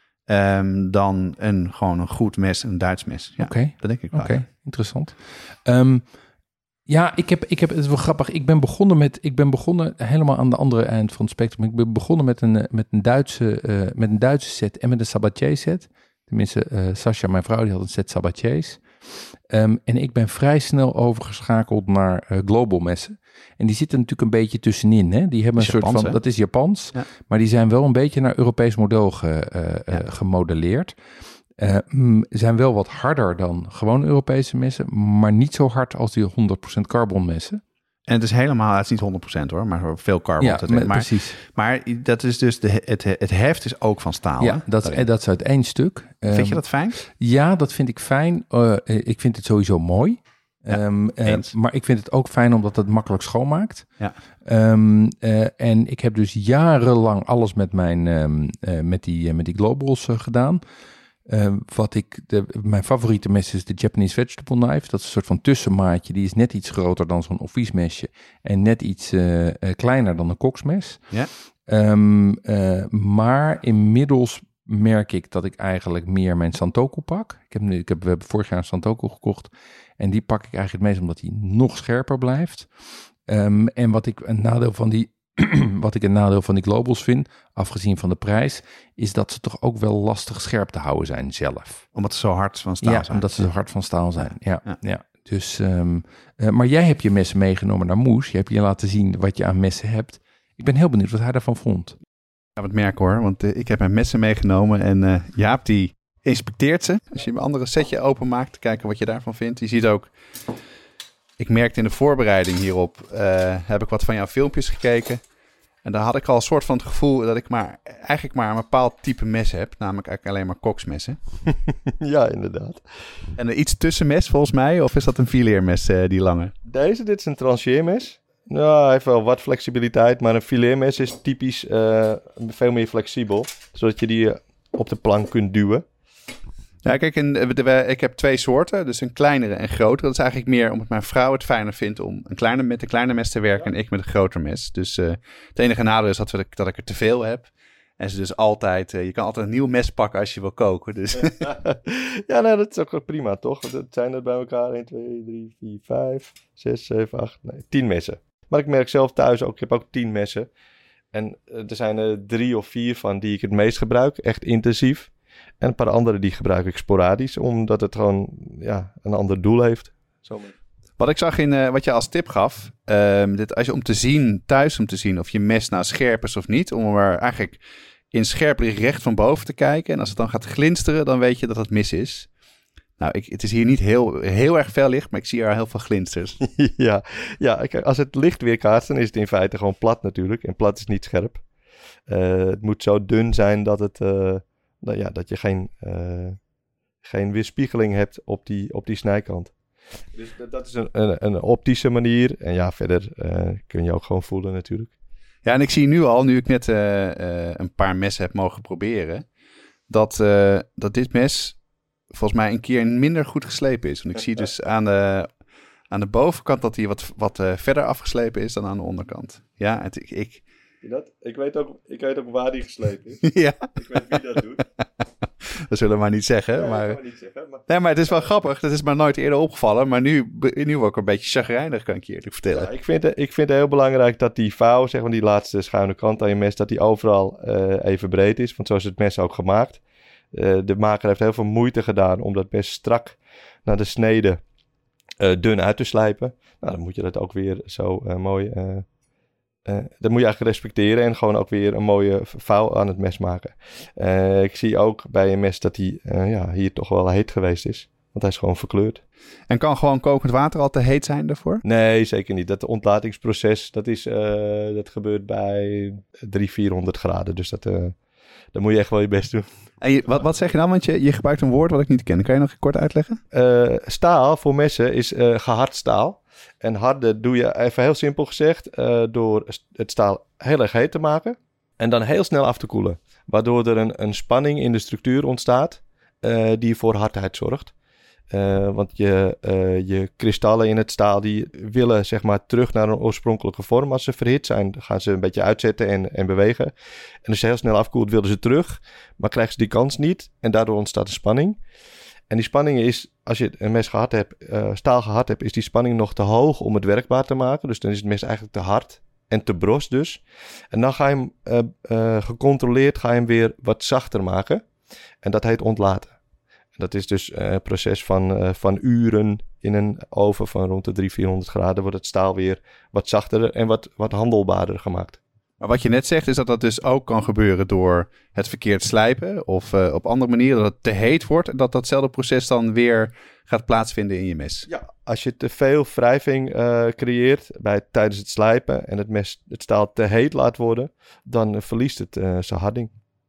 Um, dan een, gewoon een goed mes, een Duits mes. Ja, Oké, okay. dat denk ik wel. Oké, okay. Interessant. Um, ja, ik heb, ik heb, het is wel grappig. Ik ben begonnen met, ik ben begonnen helemaal aan de andere eind van het spectrum. Ik ben begonnen met een, met een Duitse, uh, met een Duitse set en met een Sabatier set. Tenminste, uh, Sascha, mijn vrouw, die had een set Sabatiers. Um, en ik ben vrij snel overgeschakeld naar uh, global messen. En die zitten natuurlijk een beetje tussenin. Hè? Die hebben een soort Japans, van, hè? dat is Japans, ja. maar die zijn wel een beetje naar Europees model ge, uh, ja. uh, gemodelleerd. Uh, mm, zijn wel wat harder dan gewoon Europese messen, maar niet zo hard als die honderd procent carbon messen. En het is helemaal, het is niet honderd procent hoor, maar veel carbon. Ja, maar, precies. Maar dat is dus, de, het, het heft is ook van staal. Ja, dat is, dat is uit één stuk. Vind um, je dat fijn? Ja, dat vind ik fijn. Uh, ik vind het sowieso mooi. Ja, um, uh, maar ik vind het ook fijn omdat het makkelijk schoonmaakt. Ja. Um, uh, en ik heb dus jarenlang alles met, mijn, um, uh, met, die, uh, met die globals uh, gedaan. Uh, wat ik, de, mijn favoriete mes is de Japanese Vegetable Knife. Dat is een soort van tussenmaatje. Die is net iets groter dan zo'n office-mesje. En net iets uh, uh, kleiner dan een koksmes. Ja. Um, uh, maar inmiddels merk ik dat ik eigenlijk meer mijn Santoku pak. Ik heb nu, ik heb, we hebben vorig jaar een Santoku gekocht. En die pak ik eigenlijk het meest omdat hij nog scherper blijft. Um, en wat ik een nadeel van die... wat ik een nadeel van die globals vind, afgezien van de prijs, is dat ze toch ook wel lastig scherp te houden zijn zelf. Omdat ze zo hard van staal ja, zijn. omdat ze zo hard van staal zijn. Ja, ja. ja. ja. Dus, um, uh, maar jij hebt je messen meegenomen naar Moes. Je hebt je laten zien wat je aan messen hebt. Ik ben heel benieuwd wat hij daarvan vond. Ja, wat merk hoor, want uh, ik heb mijn messen meegenomen en uh, Jaap die inspecteert ze. Als je een andere setje openmaakt, kijken wat je daarvan vindt. Je ziet ook, ik merkte in de voorbereiding hierop, uh, heb ik wat van jouw filmpjes gekeken. En daar had ik al een soort van het gevoel dat ik maar eigenlijk maar een bepaald type mes heb. Namelijk eigenlijk alleen maar koksmessen. Ja, inderdaad. En een iets tussenmes volgens mij, of is dat een fileermes, uh, die lange? Deze, dit is een trancheermes. Nou, hij heeft wel wat flexibiliteit, maar een fileermes is typisch uh, veel meer flexibel. Zodat je die uh, op de plank kunt duwen. Ja, kijk, en, de, ik heb twee soorten, dus een kleinere en grotere. Dat is eigenlijk meer omdat mijn vrouw het fijner vindt om een kleine, met een kleine mes te werken en ik met een groter mes. Dus uh, het enige nadeel is dat, we, dat ik er te veel heb. En ze dus altijd, uh, je kan altijd een nieuw mes pakken als je wil koken. Dus. Ja, nou, dat is ook prima, toch? Dat zijn er bij elkaar één, twee, drie, vier, vijf, zes, zeven, acht, nee, tien messen. Maar ik merk zelf thuis ook, ik heb ook tien messen. En uh, er zijn er drie of vier van die ik het meest gebruik, echt intensief. En een paar andere die gebruik ik sporadisch, omdat het gewoon ja, een ander doel heeft. Zo maar. Wat ik zag in uh, wat je als tip gaf, um, dit, als je om te zien, thuis om te zien of je mes nou scherp is of niet, om er eigenlijk in scherp licht recht van boven te kijken. En als het dan gaat glinsteren, dan weet je dat het mis is. Nou, ik, het is hier niet heel, heel erg fel licht, maar ik zie er heel veel glinsters. ja, ja kijk, als het licht weerkaatst, dan is het in feite gewoon plat natuurlijk. En plat is niet scherp. Uh, het moet zo dun zijn dat, het, uh, nou ja, dat je geen, uh, geen weerspiegeling hebt op die, op die snijkant. Dus dat, dat is een, een, een optische manier. En ja, verder uh, kun je ook gewoon voelen natuurlijk. Ja, en ik zie nu al, nu ik net uh, uh, een paar messen heb mogen proberen, dat, uh, dat dit mes volgens mij een keer minder goed geslepen is. Want ik zie dus aan de, aan de bovenkant dat hij wat, wat uh, verder afgeslepen is dan aan de onderkant. Ja, het, ik... ik... Dat? Ik, weet ook, ik weet ook waar die geslepen is. Ja. Ik weet wie dat doet. Dat zullen we maar niet zeggen. Nee, maar... dat kan niet zeggen maar... Nee, maar het is wel grappig. Dat is me nooit eerder opgevallen. Maar nu, nu word ik een beetje chagrijnig, kan ik je eerlijk vertellen. Ja, ik, vind, ik vind het heel belangrijk dat die vouw, zeg maar die laatste schuine kant aan je mes, dat die overal uh, even breed is. Want zo is het mes ook gemaakt. Uh, de maker heeft heel veel moeite gedaan om dat mes strak naar de snede uh, dun uit te slijpen. Nou, dan moet je dat ook weer zo uh, mooi... Uh, Uh, dat moet je eigenlijk respecteren en gewoon ook weer een mooie vouw aan het mes maken. Uh, ik zie ook bij een mes dat hij uh, ja, hier toch wel heet geweest is. Want hij is gewoon verkleurd. En kan gewoon kokend water al te heet zijn daarvoor? Nee, zeker niet. Dat ontlatingsproces, dat, is, uh, dat gebeurt bij driehonderd, vierhonderd graden. Dus dat, uh, dan moet je echt wel je best doen. En je, wat, wat zeg je dan? Want je, je gebruikt een woord wat ik niet ken. Kan je nog kort uitleggen? Uh, staal voor messen is uh, gehard staal. En harde doe je, even heel simpel gezegd, uh, door het staal heel erg heet te maken. En dan heel snel af te koelen. Waardoor er een, een spanning in de structuur ontstaat uh, die voor hardheid zorgt. Uh, want je, uh, je kristallen in het staal die willen zeg maar terug naar een oorspronkelijke vorm. Als ze verhit zijn, dan gaan ze een beetje uitzetten en, en bewegen. En als je heel snel afkoelt, willen ze terug. Maar krijgen ze die kans niet. En daardoor ontstaat de spanning. En die spanning is, als je een mes gehad hebt, uh, staal gehad hebt, is die spanning nog te hoog om het werkbaar te maken. Dus dan is het mes eigenlijk te hard en te bros dus. En dan ga je hem uh, uh, gecontroleerd ga je hem weer wat zachter maken. En dat heet ontlaten. En dat is dus uh, een proces van, uh, van uren in een oven van rond de driehonderd, vierhonderd graden. Wordt het staal weer wat zachter en wat, wat handelbaarder gemaakt. Maar wat je net zegt is dat dat dus ook kan gebeuren door het verkeerd slijpen of uh, op andere manieren dat het te heet wordt en dat datzelfde proces dan weer gaat plaatsvinden in je mes. Ja, als je te veel wrijving uh, creëert bij, tijdens het slijpen en het mes, het staal te heet laat worden, dan uh, verliest het uh, zijn harding.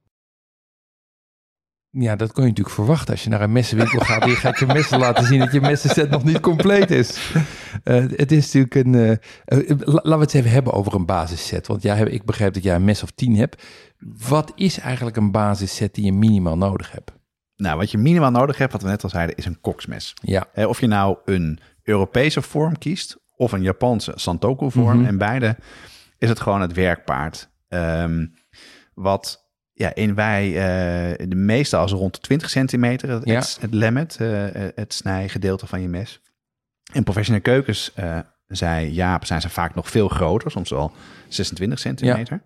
Ja, dat kon je natuurlijk verwachten. Als je naar een messenwinkel gaat, die gaat je messen laten zien dat je messenset nog niet compleet is. Uh, het is natuurlijk een... Uh, uh, laten we het even hebben over een basisset. Want ja, ik begrijp dat jij een mes of tien hebt. Wat is eigenlijk een basisset die je minimaal nodig hebt? Nou, wat je minimaal nodig hebt, wat we net al zeiden, is een koksmes. Ja. Eh, of je nou een Europese vorm kiest of een Japanse Santoku vorm. Mm-hmm. En beide is het gewoon het werkpaard. Um, wat... Ja, en wij, uh, de meeste als rond de twintig centimeter, het, ja. het, het lemmet, uh, het snijgedeelte van je mes. In professionele keukens, uh, zei Jaap, zijn ze vaak nog veel groter, soms wel zesentwintig centimeter.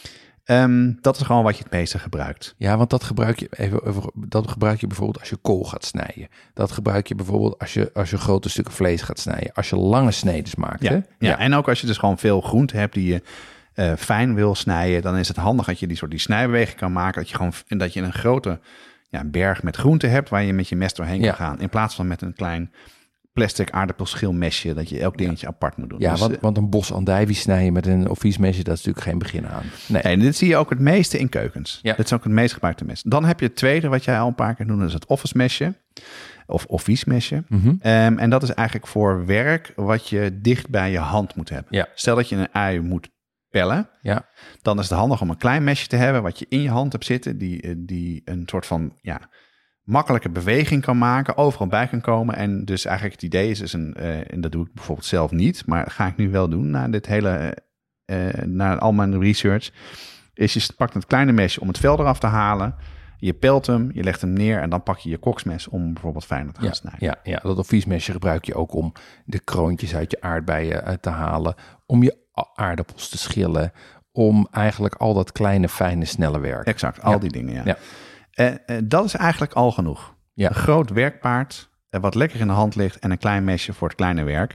Ja. Um, dat is gewoon wat je het meeste gebruikt. Ja, want dat gebruik je even, dat gebruik je bijvoorbeeld als je kool gaat snijden. Dat gebruik je bijvoorbeeld als je, als je grote stukken vlees gaat snijden. Als je lange snedes maakt. Ja, hè? ja. ja, en ook als je dus gewoon veel groente hebt die je Uh, fijn wil snijden, dan is het handig dat je die soort die snijbeweging kan maken, dat je gewoon dat je een grote ja, berg met groente hebt waar je met je mes doorheen ja. kan gaan, in plaats van met een klein plastic aardappelschilmesje dat je elk dingetje ja. apart moet doen. Ja, dus, want, want een bos andijvie snijden met een offiesmesje, dat is natuurlijk geen begin aan. Nee, nee dit zie je ook het meeste in keukens. Ja. Dit is ook het meest gebruikte mes. Dan heb je het tweede wat jij al een paar keer noemde, dat is het office mesje. Of office-mesje. Mm-hmm. Um, en dat is eigenlijk voor werk wat je dicht bij je hand moet hebben. Ja. Stel dat je een ui moet pellen, ja. dan is het handig om een klein mesje te hebben wat je in je hand hebt zitten, die, die een soort van ja, makkelijke beweging kan maken, overal bij kan komen. En dus eigenlijk het idee is, is een, uh, en dat doe ik bijvoorbeeld zelf niet, maar dat ga ik nu wel doen na dit hele, uh, na al mijn research, is je pakt het kleine mesje om het vel eraf te halen, je pelt hem, je legt hem neer en dan pak je je koksmes om bijvoorbeeld fijner te gaan ja, snijden. Ja, ja, dat offiesmesje gebruik je ook om de kroontjes uit je aardbeien uit te halen, om je aardappels te schillen, om eigenlijk al dat kleine, fijne, snelle werk. Exact, al ja. die dingen, ja. ja. Uh, uh, dat is eigenlijk al genoeg. Ja. Een groot werkpaard, uh, wat lekker in de hand ligt en een klein mesje voor het kleine werk.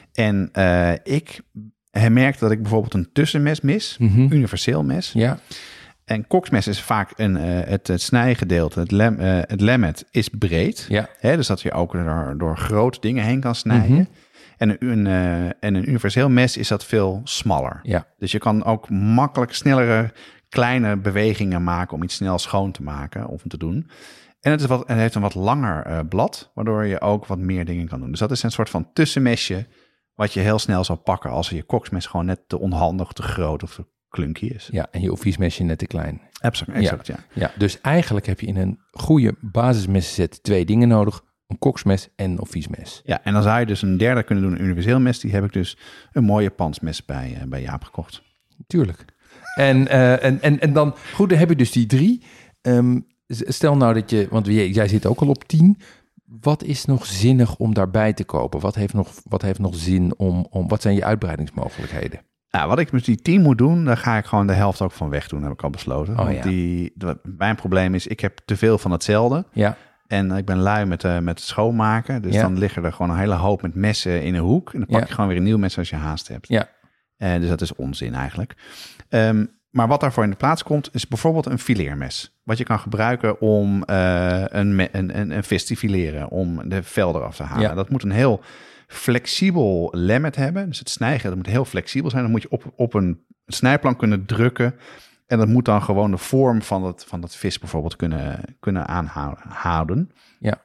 En uh, ik merk dat ik bijvoorbeeld een tussenmes mis, mm-hmm. universeel mes. Ja. En koksmes is vaak een, uh, het, het snijgedeelte, het, lem, uh, het lemmet is breed. Ja. Hè, dus dat je ook door, door grote dingen heen kan snijden. Mm-hmm. En een, een, uh, en een universeel mes is dat veel smaller. Ja. Dus je kan ook makkelijk snellere kleine bewegingen maken om iets snel schoon te maken of om te doen. En het, is wat, het heeft een wat langer uh, blad, waardoor je ook wat meer dingen kan doen. Dus dat is een soort van tussenmesje wat je heel snel zal pakken als je koksmes gewoon net te onhandig, te groot of te klunky is. Ja, en je offiesmesje net te klein. Exact, exact ja. Ja. ja. Dus eigenlijk heb je in een goede basismessenset twee dingen nodig. Een koksmes en een offiesmes. Ja, en dan zou je dus een derde kunnen doen, een universeel mes. Die heb ik dus een mooie pansmes bij, uh, bij Jaap gekocht. Tuurlijk. En, uh, en, en, en dan, goed, dan heb je dus die drie. Um, stel nou dat je, want jij, jij zit ook al op tien. Wat is nog zinnig om daarbij te kopen? Wat heeft nog, wat heeft nog zin om, om, wat zijn je uitbreidingsmogelijkheden? Nou, wat ik met die tien moet doen, daar ga ik gewoon de helft ook van weg doen, heb ik al besloten. Oh, Want ja. die, mijn probleem is, ik heb te veel van hetzelfde. Ja. En ik ben lui met, uh, met het schoonmaken. Dus ja. dan liggen er gewoon een hele hoop met messen in een hoek. En dan pak ja. je gewoon weer een nieuw mes als je haast hebt. Ja. Uh, dus dat is onzin eigenlijk. Um, maar wat daarvoor in de plaats komt, is bijvoorbeeld een fileermes. Wat je kan gebruiken om uh, een, me- een, een, een vis te fileren, om de vel eraf te halen. Ja. Dat moet een heel flexibel lemmet hebben. Dus het snijgen, dat moet heel flexibel zijn. Dan moet je op, op een snijplank kunnen drukken. En dat moet dan gewoon de vorm van het, van het vis bijvoorbeeld kunnen, kunnen aanhouden. Ja.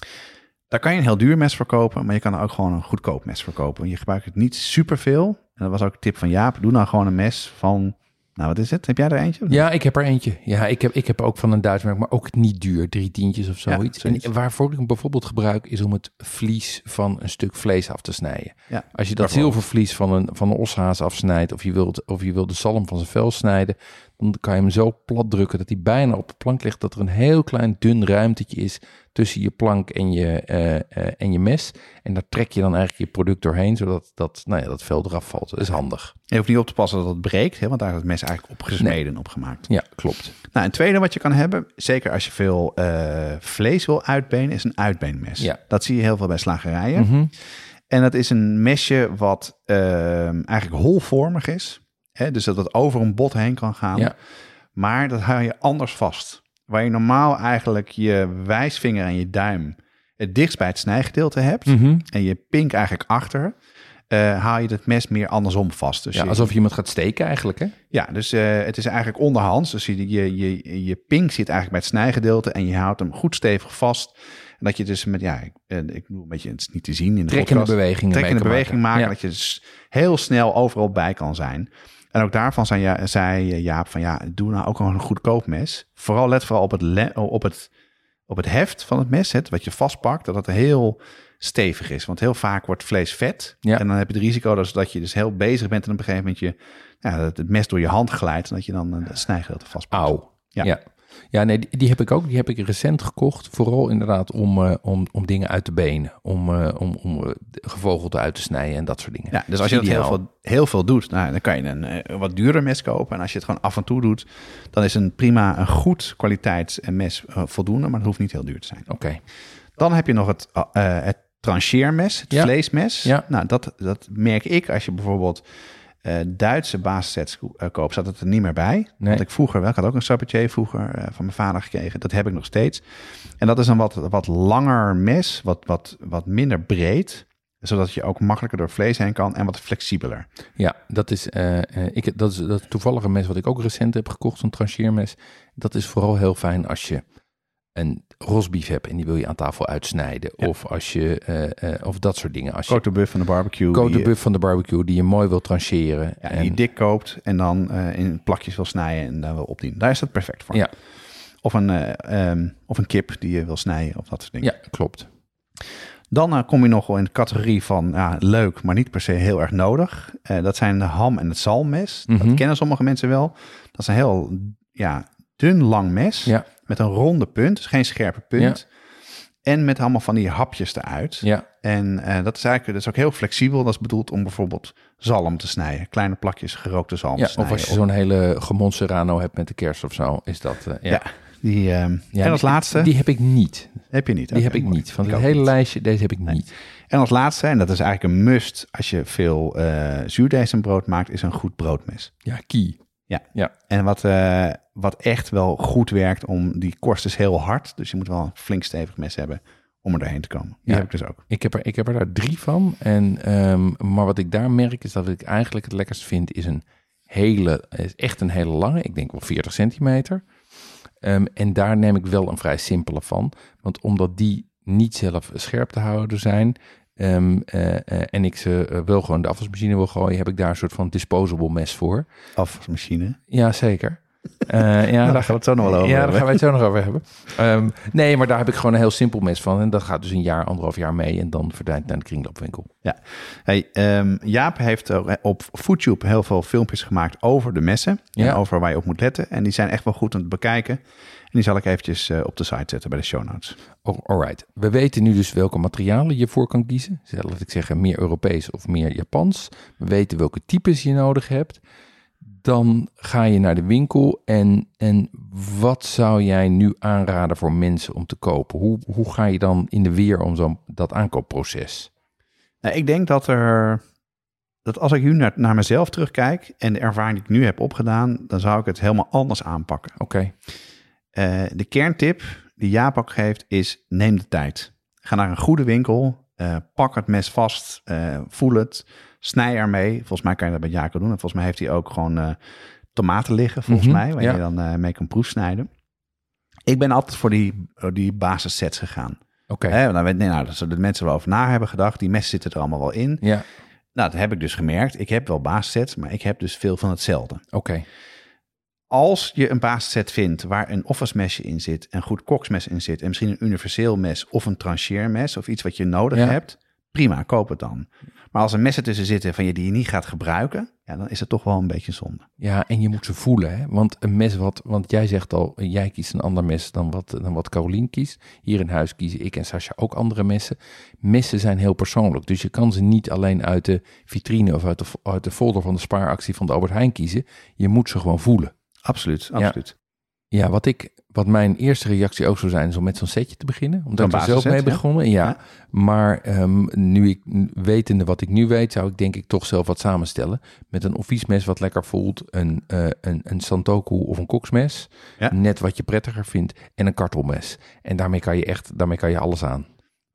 Daar kan je een heel duur mes voor kopen, maar je kan er ook gewoon een goedkoop mes voor kopen. Je gebruikt het niet superveel. En dat was ook een tip van Jaap. Doe dan gewoon een mes van, nou wat is het? Heb jij er eentje? Ja, ik heb er eentje. Ja, ik heb, ik heb ook van een Duits merk, maar ook niet duur. Drie tientjes of zoiets. Ja, zoiets. En waarvoor ik hem bijvoorbeeld gebruik, is om het vlies van een stuk vlees af te snijden. Ja, Als je dat zilvervlies van een, van een oshaas afsnijdt, of je wilt, of je wilt de zalm van zijn vel snijden, dan kan je hem zo plat drukken dat hij bijna op de plank ligt, dat er een heel klein dun ruimtetje is tussen je plank en je, uh, uh, en je mes. En daar trek je dan eigenlijk je product doorheen, zodat dat, nou ja, dat vel eraf valt. Dat is handig. Je hoeft niet op te passen dat het breekt, hè, want daar is het mes eigenlijk opgesneden, nee. opgemaakt. Ja, klopt. Nou, een tweede wat je kan hebben, zeker als je veel uh, vlees wil uitbenen, is een uitbeenmes. Ja. Dat zie je heel veel bij slagerijen. Mm-hmm. En dat is een mesje wat uh, eigenlijk holvormig is. Hè, dus dat het over een bot heen kan gaan. Ja. Maar dat hou je anders vast. Waar je normaal eigenlijk je wijsvinger en je duim het dichtst bij het snijgedeelte hebt. Mm-hmm. En je pink eigenlijk achter. Uh, haal je het mes meer andersom vast. Dus ja, je, alsof je iemand gaat steken eigenlijk, hè? Ja, dus uh, het is eigenlijk onderhands. Dus je, je, je, je pink zit eigenlijk bij het snijgedeelte en je houdt hem goed stevig vast. En dat je dus met, ja, ik, ik bedoel een beetje, het is niet te zien in de trekkende podcast. bewegingen Trekkende mee beweging maken, maken. dat je dus heel snel overal bij kan zijn. En ook daarvan zei, ja, zei Jaap van, ja, doe nou ook gewoon een goedkoop mes. Vooral let vooral op het, le- op het, op het heft van het mes, het, wat je vastpakt, dat het heel stevig is. Want heel vaak wordt vlees vet. Ja. En dan heb je het risico dus dat je dus heel bezig bent en op een gegeven moment je, ja, het mes door je hand glijdt en dat je dan het snijgedeelte vastpakt. Auw. Ja. Ja. Ja, nee, die, die heb ik ook. Die heb ik recent gekocht. Vooral inderdaad om, uh, om, om dingen uit te benen. Om, uh, om, om uh, gevogelte uit te snijden en dat soort dingen. Ja, dus als je dat heel Ideaal. veel, heel veel doet, nou, dan kan je een uh, wat duurder mes kopen. En als je het gewoon af en toe doet, dan is een prima, een goed kwaliteits mes uh, voldoende. Maar dat hoeft niet heel duur te zijn. Oké. Okay. Dan heb je nog het, uh, het trancheermes, het Ja. vleesmes. Ja. Nou, dat, dat merk ik als je bijvoorbeeld uh, Duitse basissets uh, koopt, staat het er niet meer bij. Nee. Want ik vroeger, wel, ik had ook een sabatier vroeger uh, van mijn vader gekregen. Dat heb ik nog steeds. En dat is een wat, wat langer mes, wat, wat, wat minder breed, zodat je ook makkelijker door vlees heen kan en wat flexibeler. Ja, dat is, uh, uh, ik, dat is dat toevallige mes wat ik ook recent heb gekocht, zo'n trancheermes. Dat is vooral heel fijn als je een rosbief hebt en die wil je aan tafel uitsnijden. Ja. Of als je, uh, uh, of dat soort dingen. Als je Côte de bœuf van de barbecue. Côte de bœuf van de barbecue, die je mooi wil trancheren. Ja, en die je dik koopt en dan uh, in plakjes wil snijden en dan wil opdienen. Daar is dat perfect voor. Ja. Of een, uh, um, of een kip die je wil snijden of dat soort dingen. Ja, klopt. Dan uh, kom je nog wel in de categorie van ja, leuk, maar niet per se heel erg nodig. Uh, dat zijn de ham- en het zalmmes. Mm-hmm. Dat kennen sommige mensen wel. Dat is een heel ja, dun lang mes Ja. met een ronde punt, dus geen scherpe punt. Ja. En met allemaal van die hapjes eruit. Ja. En uh, dat is eigenlijk dat is ook heel flexibel. Dat is bedoeld om bijvoorbeeld zalm te snijden. Kleine plakjes gerookte zalm Ja, te snijden. of als je zo'n hele gemond serrano hebt met de kerst of zo, is dat... Uh, ja. Ja, die, uh, Ja, en als die, laatste... Die heb ik niet. heb je niet. Die Okay, heb ik mooi. niet. Van Ik het ook hele niet. lijstje, deze heb ik Nee. niet. En als laatste, en dat is eigenlijk een must als je veel uh, zuurdesembrood maakt, is een goed broodmes. Ja, key. Ja. Ja. En wat, uh, wat echt wel goed werkt, om die korst is heel hard. Dus je moet wel een flink stevig mes hebben om er doorheen te komen. Die Ja. heb ik dus ook. Ik heb er, ik heb er daar drie van. En, um, maar wat ik daar merk is dat wat ik eigenlijk het lekkerst vind, is een hele, is echt een hele lange, ik denk wel veertig centimeter. Um, en daar neem ik wel een vrij simpele van. Want omdat die niet zelf scherp te houden zijn... Um, uh, uh, en ik ze uh, wel gewoon de afwasmachine wil gooien... heb ik daar een soort van disposable mes voor. Afwasmachine? Ja, zeker. Uh, ja, nou, daar gaan we het zo nog wel over ja, hebben. daar gaan we het zo nog over hebben. Um, nee, maar daar heb ik gewoon een heel simpel mes van. En dat gaat dus een jaar, anderhalf jaar mee... en dan verdwijnt naar de kringloopwinkel. Ja. Hey, um, Jaap heeft op FoodTube heel veel filmpjes gemaakt over de messen. Ja. En over waar je op moet letten. En die zijn echt wel goed aan het bekijken. En die zal ik eventjes uh, op de site zetten bij de show notes. Oh, alright. We weten nu dus welke materialen je voor kan kiezen. Dus laat ik zeggen meer Europees of meer Japans. We weten welke types je nodig hebt. Dan ga je naar de winkel en, en wat zou jij nu aanraden voor mensen om te kopen? Hoe, hoe ga je dan in de weer om zo'n dat aankoopproces? Nou, ik denk dat er, dat als ik nu naar, naar mezelf terugkijk en de ervaring die ik nu heb opgedaan, dan zou ik het helemaal anders aanpakken. Oké. Okay. Uh, de kerntip die Jaap ook geeft is neem de tijd. Ga naar een goede winkel, uh, pak het mes vast, uh, voel het. Snij ermee. Volgens mij kan je dat bij Jaco doen. En volgens mij heeft hij ook gewoon uh, tomaten liggen, volgens mm-hmm, mij. Waar ja. je dan uh, mee kan proefsnijden. Ik ben altijd voor die, die basissets gegaan. Oké. Okay. Nou, nee, nou, daar zullen de mensen wel over na hebben gedacht. Die messen zitten er allemaal wel in. Ja. Nou, dat heb ik dus gemerkt. Ik heb wel basissets, maar ik heb dus veel van hetzelfde. Oké. Okay. Als je een basisset vindt waar een office-mesje in zit, een goed koksmes in zit en misschien een universeel mes of een trancheermes of iets wat je nodig ja. hebt, prima, koop het dan. Maar als er messen tussen zitten van je die je niet gaat gebruiken, ja, dan is het toch wel een beetje zonde. Ja, en je moet ze voelen, hè? Want een mes wat, want jij zegt al, jij kiest een ander mes dan wat, dan wat Carolien kiest. Hier in huis kiezen ik en Sascha ook andere messen. Messen zijn heel persoonlijk, dus je kan ze niet alleen uit de vitrine of uit de, uit de folder van de spaaractie van de Albert Heijn kiezen. Je moet ze gewoon voelen. Absoluut, absoluut. Ja, ja wat ik, wat mijn eerste reactie ook zou zijn, is om met zo'n setje te beginnen. Omdat ik er zelf mee begonnen. Ja. ja. Maar um, nu ik, wetende wat ik nu weet, zou ik denk ik toch zelf wat samenstellen. Met een office-mes wat lekker voelt, een, uh, een, een santoku of een koksmes. Ja. Net wat je prettiger vindt. En een kartelmes. En daarmee kan je echt, daarmee kan je alles aan.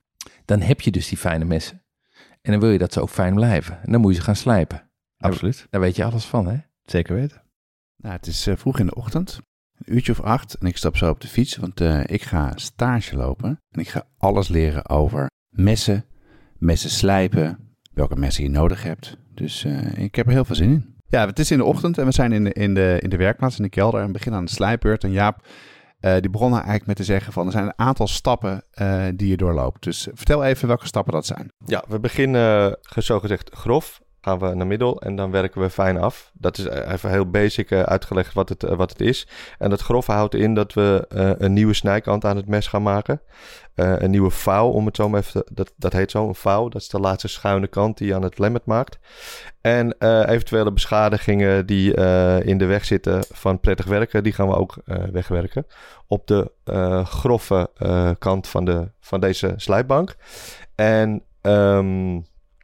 Dan heb je dus die fijne messen. En dan wil je dat ze ook fijn blijven. En dan moet je ze gaan slijpen. Absoluut. Daar, daar weet je alles van, hè? Zeker weten. Nou, het is uh, vroeg in de ochtend. Een uurtje of acht en ik stap zo op de fiets, want uh, ik ga stage lopen. En ik ga alles leren over messen, messen slijpen, welke messen je nodig hebt. Dus uh, ik heb er heel veel zin in. Ja, het is in de ochtend en we zijn in de, in de, in de werkplaats, in de kelder. En we beginnen aan de slijpbeurt. En Jaap, uh, die begon eigenlijk met te zeggen van er zijn een aantal stappen uh, die je doorloopt. Dus vertel even welke stappen dat zijn. Ja, we beginnen uh, zogezegd grof. Gaan we naar middel en dan werken we fijn af. Dat is even heel basic uh, uitgelegd wat het, uh, wat het is. En dat grove houdt in dat we uh, een nieuwe snijkant aan het mes gaan maken. Uh, een nieuwe vouw, om het zo maar even te, dat, dat heet zo, een vouw. Dat is de laatste schuine kant die je aan het lemmet maakt. En uh, eventuele beschadigingen die uh, in de weg zitten van prettig werken, die gaan we ook uh, wegwerken. Op de uh, grove uh, kant van, de, van deze slijpbank. En Um,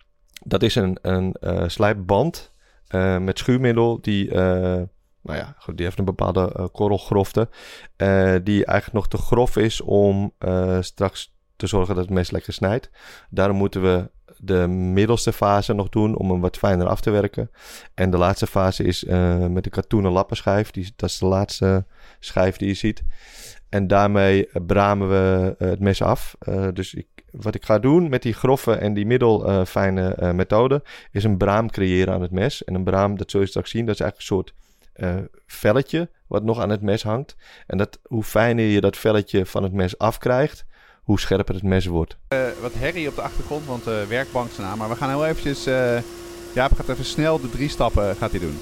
dat is een, een uh, slijpband uh, met schuurmiddel die, uh, nou ja, die heeft een bepaalde uh, korrelgrofte. Uh, die eigenlijk nog te grof is om uh, straks te zorgen dat het mes lekker snijdt. Daarom moeten we de middelste fase nog doen om hem wat fijner af te werken. En de laatste fase is uh, met de katoenen lappenschijf. Die, dat is de laatste schijf die je ziet. En daarmee bramen we uh, het mes af. Uh, dus ik, wat ik ga doen met die grove en die middelfijne uh, uh, methode, is een braam creëren aan het mes. En een braam, dat zul je straks zien, dat is eigenlijk een soort uh, velletje wat nog aan het mes hangt. En dat, hoe fijner je dat velletje van het mes afkrijgt, hoe scherper het mes wordt. Uh, wat herrie op de achtergrond, want de uh, werkbank is aan. Maar we gaan heel eventjes, uh, Jaap gaat even snel de drie stappen gaat hij doen.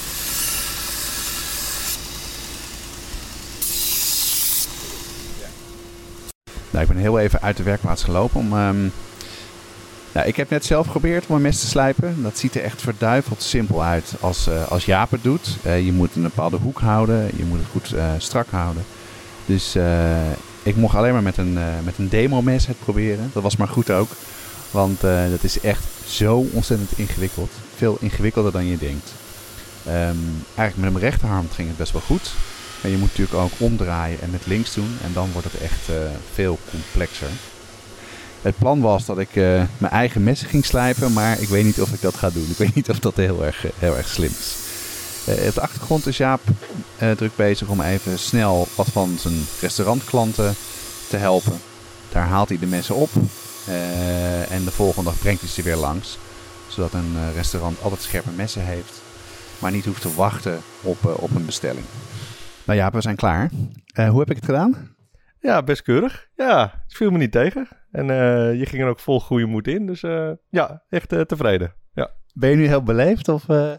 Nou, ik ben heel even uit de werkplaats gelopen om... Um, nou, ik heb net zelf geprobeerd om een mes te slijpen. Dat ziet er echt verduiveld simpel uit als, uh, als Jaap het doet. Uh, je moet een bepaalde hoek houden. Je moet het goed uh, strak houden. Dus uh, ik mocht alleen maar met een, uh, met een demo-mes het proberen. Dat was maar goed ook. Want uh, dat is echt zo ontzettend ingewikkeld. Veel ingewikkelder dan je denkt. Um, eigenlijk met mijn rechterhand ging het best wel goed. Maar je moet natuurlijk ook omdraaien en met links doen. En dan wordt het echt uh, veel complexer. Het plan was dat ik uh, mijn eigen messen ging slijpen. Maar ik weet niet of ik dat ga doen. Ik weet niet of dat heel erg, uh, heel erg slim is. Uh, op de achtergrond is Jaap uh, druk bezig om even snel wat van zijn restaurantklanten te helpen. Daar haalt hij de messen op. Uh, en de volgende dag brengt hij ze weer langs. Zodat een uh, restaurant altijd scherpe messen heeft. Maar niet hoeft te wachten op, uh, op een bestelling. Nou Jaap, we zijn klaar. Uh, hoe heb ik het gedaan? Ja, best keurig. Ja, het viel me niet tegen. En uh, je ging er ook vol goede moed in. Dus uh, ja, echt uh, tevreden. Ja. Ben je nu heel beleefd? Of, uh...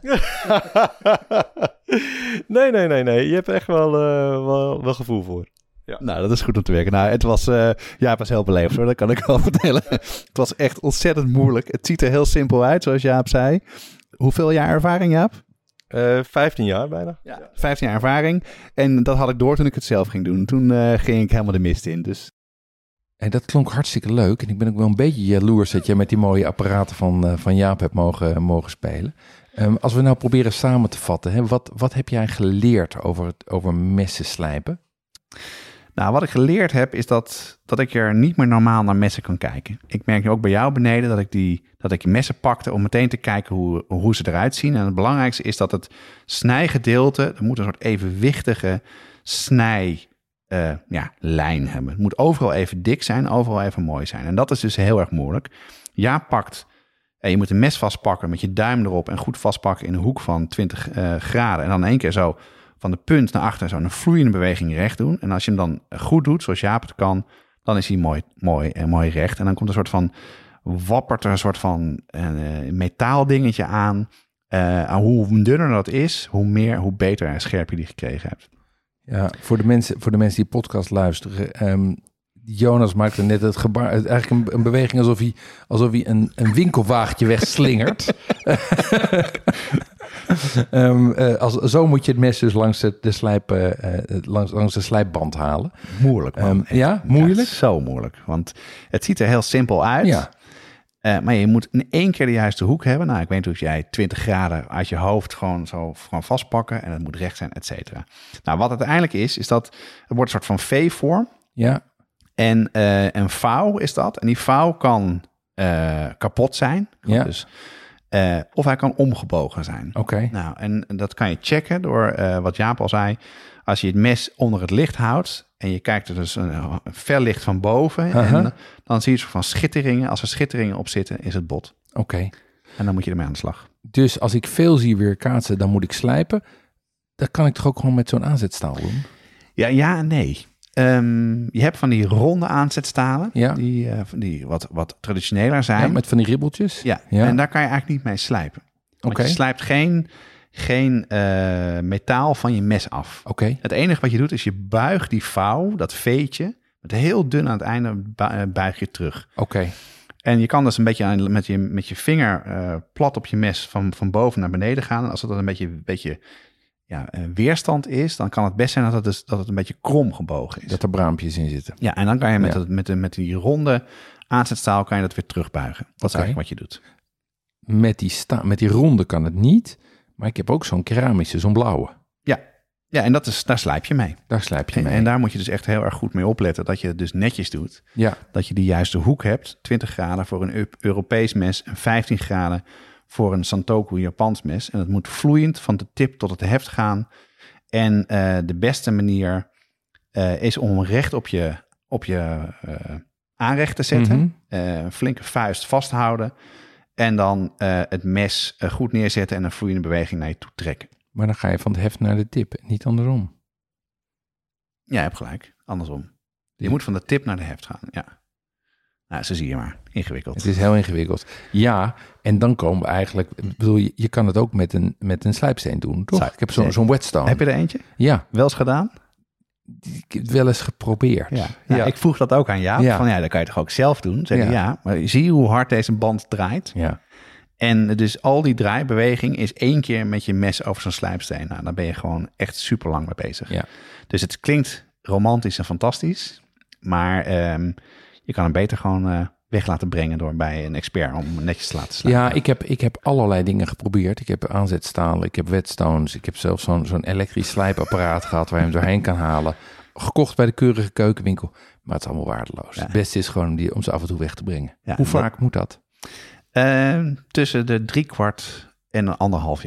nee, nee, nee, nee. Je hebt er echt wel, uh, wel, wel gevoel voor. Ja. Nou, dat is goed om te werken. Nou, het was, uh, ja, het was heel beleefd hoor, dat kan ik wel vertellen. Het was echt ontzettend moeilijk. Het ziet er heel simpel uit, zoals Jaap zei. Hoeveel jaar ervaring, Jaap? Uh, vijftien jaar bijna. Ja, vijftien jaar ervaring. En dat had ik door toen ik het zelf ging doen. Toen uh, ging ik helemaal de mist in. Dus. En dat klonk hartstikke leuk. En ik ben ook wel een beetje jaloers dat je met die mooie apparaten van, uh, van Jaap hebt mogen, mogen spelen. Um, als we nou proberen samen te vatten, hè, wat, wat heb jij geleerd over, het, over messen slijpen? Nou, wat ik geleerd heb is dat, dat ik er niet meer normaal naar messen kan kijken. Ik merk nu ook bij jou beneden dat ik die, dat ik die messen pakte om meteen te kijken hoe, hoe ze eruit zien. En het belangrijkste is dat het snijgedeelte, er moet een soort evenwichtige snij, uh, ja, lijn hebben. Het moet overal even dik zijn, overal even mooi zijn. En dat is dus heel erg moeilijk. Ja, pakt, en je moet een mes vastpakken met je duim erop en goed vastpakken in een hoek van twintig uh, graden. En dan in één keer zo van de punt naar achter zo een vloeiende beweging recht doen. En als je hem dan goed doet, zoals Jaap het kan, dan is hij mooi, mooi en mooi recht. En dan komt een soort van, wappert er een soort van uh, metaaldingetje aan. Uh, hoe dunner dat is, hoe meer, hoe beter en scherper je die gekregen hebt. Ja, voor de mensen, voor de mensen die podcast luisteren. Um, Jonas maakte net het gebaar, eigenlijk een, een beweging alsof hij, alsof hij een, een winkelwagentje wegslingert. um, uh, als, zo moet je het mes dus langs de, de, slijp, uh, langs, langs de slijpband halen. Moeilijk, man. Um, ja, moeilijk? Ja, zo moeilijk. Want het ziet er heel simpel uit. Ja. Uh, maar je moet in één keer de juiste hoek hebben. Nou, ik weet niet of jij twintig graden uit je hoofd gewoon zo gewoon vastpakken. En het moet recht zijn, et cetera. Nou, wat het uiteindelijk is, is dat het wordt een soort van V-vorm. Ja. En uh, een vouw is dat. En die vouw kan uh, kapot zijn. Ja. Dus, uh, of hij kan omgebogen zijn. Oké. Okay. Nou, en dat kan je checken door uh, wat Jaap al zei. Als je het mes onder het licht houdt en je kijkt er dus een, een fel licht van boven. Uh-huh. En dan zie je soort van schitteringen. Als er schitteringen op zitten, is het bot. Oké. Okay. En dan moet je ermee aan de slag. Dus als ik veel zie weer kaatsen, dan moet ik slijpen. Dat kan ik toch ook gewoon met zo'n aanzetstaal doen? Ja, ja en nee. Um, je hebt van die ronde aanzetstalen, ja. die, uh, die wat, wat traditioneler zijn. Ja, met van die ribbeltjes? Ja, ja, en daar kan je eigenlijk niet mee slijpen. Want okay. je slijpt geen, geen uh, metaal van je mes af. Okay. Het enige wat je doet is je buigt die vouw, dat veetje, met heel dun aan het einde buig je terug. Oké. Okay. En je kan dus een beetje aan, met, je, met je vinger uh, plat op je mes van, van boven naar beneden gaan. En als het dan een beetje... Een beetje ja, weerstand is, dan kan het best zijn dat het, dus, dat het een beetje krom gebogen is. Dat er braampjes in zitten. Ja, en dan kan je met, ja. het, met, de, met die ronde aanzetstaal kan je dat weer terugbuigen. Dat is okay. eigenlijk wat je doet. Met die, sta- met die ronde kan het niet, maar ik heb ook zo'n keramische, zo'n blauwe. Ja, ja en dat is, daar slijp je mee. Daar slijp je en, mee. En daar moet je dus echt heel erg goed mee opletten, dat je het dus netjes doet. Ja. Dat je die juiste hoek hebt, twintig graden voor een Europees mes en vijftien graden voor een Santoku Japans mes. En het moet vloeiend van de tip tot het heft gaan. En uh, de beste manier uh, is om recht op je, op je uh, aanrecht te zetten. Mm-hmm. Uh, een flinke vuist vasthouden. En dan uh, het mes uh, goed neerzetten en een vloeiende beweging naar je toe trekken. Maar dan ga je van het heft naar de tip, niet andersom. Ja, je hebt gelijk. Andersom. Je moet van de tip naar de heft gaan, ja. Nou, zo zie je maar. Ingewikkeld. Het is heel ingewikkeld. Ja, en dan komen we eigenlijk... bedoel, je, je kan het ook met een, met een slijpsteen doen, toch? Slijp. Ik heb zo, zo'n whetstone. Heb je er eentje? Ja. Wel eens gedaan? Ik heb het wel eens geprobeerd. Ja. Nou, ja. Ik vroeg dat ook aan Jaap. Ja. Van ja, dat kan je toch ook zelf doen? Zeg ja. ja, maar zie je hoe hard deze band draait? Ja. En dus al die draaibeweging is één keer met je mes over zo'n slijpsteen. Nou, dan ben je gewoon echt super lang mee bezig. Ja. Dus het klinkt romantisch en fantastisch. Maar um, je kan hem beter gewoon uh, weg laten brengen door bij een expert om netjes te laten slijpen. Ja, ik heb, ik heb allerlei dingen geprobeerd. Ik heb aanzetstalen, ik heb whetstones. Ik heb zelfs zo'n, zo'n elektrisch slijpapparaat gehad waar je hem doorheen kan halen. Gekocht bij de keurige keukenwinkel. Maar het is allemaal waardeloos. Ja. Het beste is gewoon die, om ze af en toe weg te brengen. Ja, Hoe vaak dat... moet dat? Uh, tussen de drie kwart en een anderhalf jaar. Oké.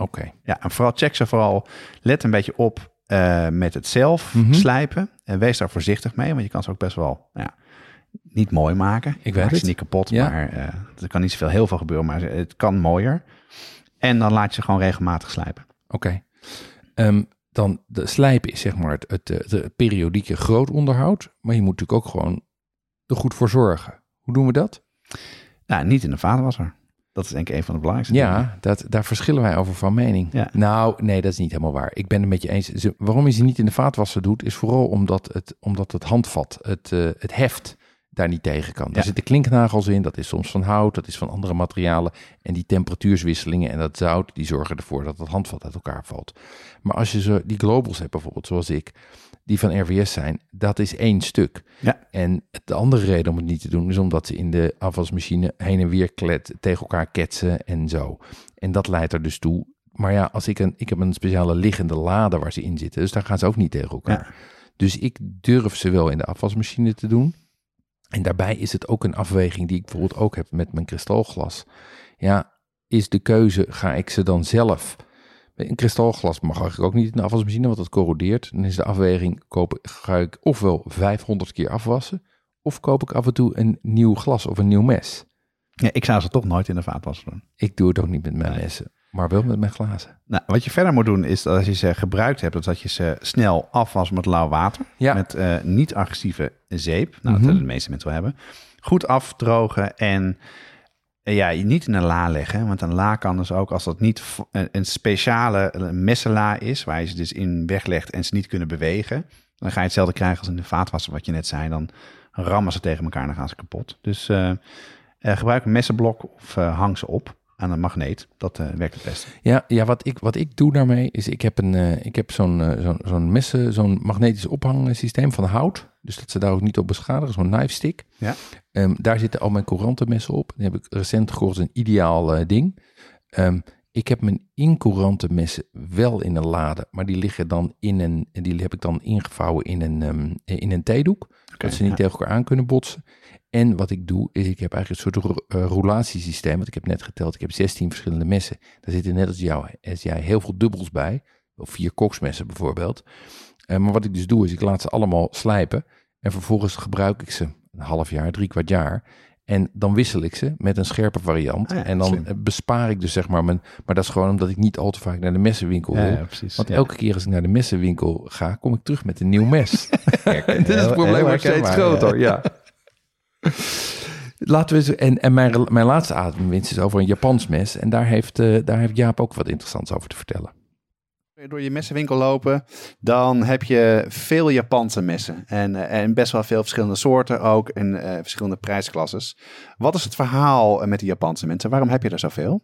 Oké. Ja, en vooral check ze vooral. Let een beetje op uh, met het zelf Mhm. slijpen. En wees daar voorzichtig mee, want je kan ze ook best wel nou ja, niet mooi maken. Ik weet Maak het. ze niet kapot, Ja. maar uh, er kan niet zoveel heel veel gebeuren, maar het kan mooier. En dan laat je ze gewoon regelmatig slijpen. Oké. Okay. Um, dan de slijpen is zeg maar het, het, het, het periodieke grootonderhoud. Maar je moet natuurlijk ook gewoon er goed voor zorgen. Hoe doen we dat? Nou, niet in de vaatwasser. Dat is denk ik een van de belangrijkste dingen. Ja, dat, daar verschillen wij over van mening. Ja. Nou, nee, dat is niet helemaal waar. Ik ben het met je eens. Ze, waarom je ze niet in de vaatwasser doet, is vooral omdat het, omdat het handvat, het, uh, het heft, daar niet tegen kan. Daar Ja. zitten klinknagels in, dat is soms van hout, dat is van andere materialen. En die temperatuurswisselingen en dat zout, die zorgen ervoor dat het handvat uit elkaar valt. Maar als je zo die globals hebt bijvoorbeeld, zoals ik, die van R V S zijn, dat is één stuk. Ja. En de andere reden om het niet te doen is omdat ze in de afwasmachine heen en weer klet, tegen elkaar ketsen en zo. En dat leidt er dus toe. Maar ja, als ik een, ik heb een speciale liggende lade waar ze in zitten, dus daar gaan ze ook niet tegen elkaar. Ja. Dus ik durf ze wel in de afwasmachine te doen. En daarbij is het ook een afweging die ik bijvoorbeeld ook heb met mijn kristalglas. Ja, is de keuze, ga ik ze dan zelf... Een kristalglas mag eigenlijk ook niet in de afwasmachine, want dat corrodeert. Dan is de afweging, koop, ga ik ofwel vijfhonderd keer afwassen, of koop ik af en toe een nieuw glas of een nieuw mes. Ja, ik zou ze toch nooit in de vaatwasser doen. Ik doe het ook niet met mijn Nee. messen, maar wel met mijn glazen. Nou, wat je verder moet doen is dat als je ze gebruikt hebt, dat je ze snel afwast met lauw water. Ja. Met uh, niet-agressieve zeep. Nou, dat Mhm. zullen de meeste mensen wel hebben. Goed afdrogen en uh, ja, niet in een la leggen. Want een la kan dus ook, als dat niet v- een, een speciale messenla is, waar je ze dus in weglegt en ze niet kunnen bewegen, dan ga je hetzelfde krijgen als in de vaatwasser, wat je net zei. Dan rammen ze tegen elkaar en dan gaan ze kapot. Dus uh, uh, gebruik een messenblok of uh, hang ze op aan een magneet. Dat uh, werkt het beste. Ja, ja wat, ik, wat ik doe daarmee is, ik heb, een, uh, ik heb zo'n, uh, zo'n, zo'n messen, zo'n magnetisch ophangsysteem van hout. Dus dat ze daar ook niet op beschadigen, zo'n knife stick. Ja. Um, daar zitten al mijn courantenmessen op. Die heb ik recent gehoord, een ideaal uh, ding. Um, ik heb mijn incouranten messen wel in een lade, maar die liggen dan in een, die heb ik dan ingevouwen in een, um, in een theedoek. Okay, dat ze niet ja. tegen elkaar aan kunnen botsen. En wat ik doe, is ik heb eigenlijk een soort ro- uh, roulatiesysteem. Want ik heb net geteld, ik heb zestien verschillende messen. Daar zitten net als, jou, als jij heel veel dubbels bij. Of vier koksmessen bijvoorbeeld. Uh, maar wat ik dus doe, is ik laat ze allemaal slijpen. En vervolgens gebruik ik ze een half jaar, drie kwart jaar. En dan wissel ik ze met een scherpe variant. Ah ja, en dan slim. bespaar ik dus zeg maar mijn... Maar dat is gewoon omdat ik niet al te vaak naar de messenwinkel wil. Ja, ja, precies. Want ja. elke keer als ik naar de messenwinkel ga, kom ik terug met een nieuw mes. Dit is het probleem wordt steeds groter, ja. Laten we eens, en en mijn, mijn laatste ademwinst is over een Japans mes. En daar heeft, uh, daar heeft Jaap ook wat interessants over te vertellen. Door je messenwinkel lopen, dan heb je veel Japanse messen. En, uh, en best wel veel verschillende soorten ook. En uh, verschillende prijsklasses. Wat is het verhaal met die Japanse messen? Waarom heb je er zoveel?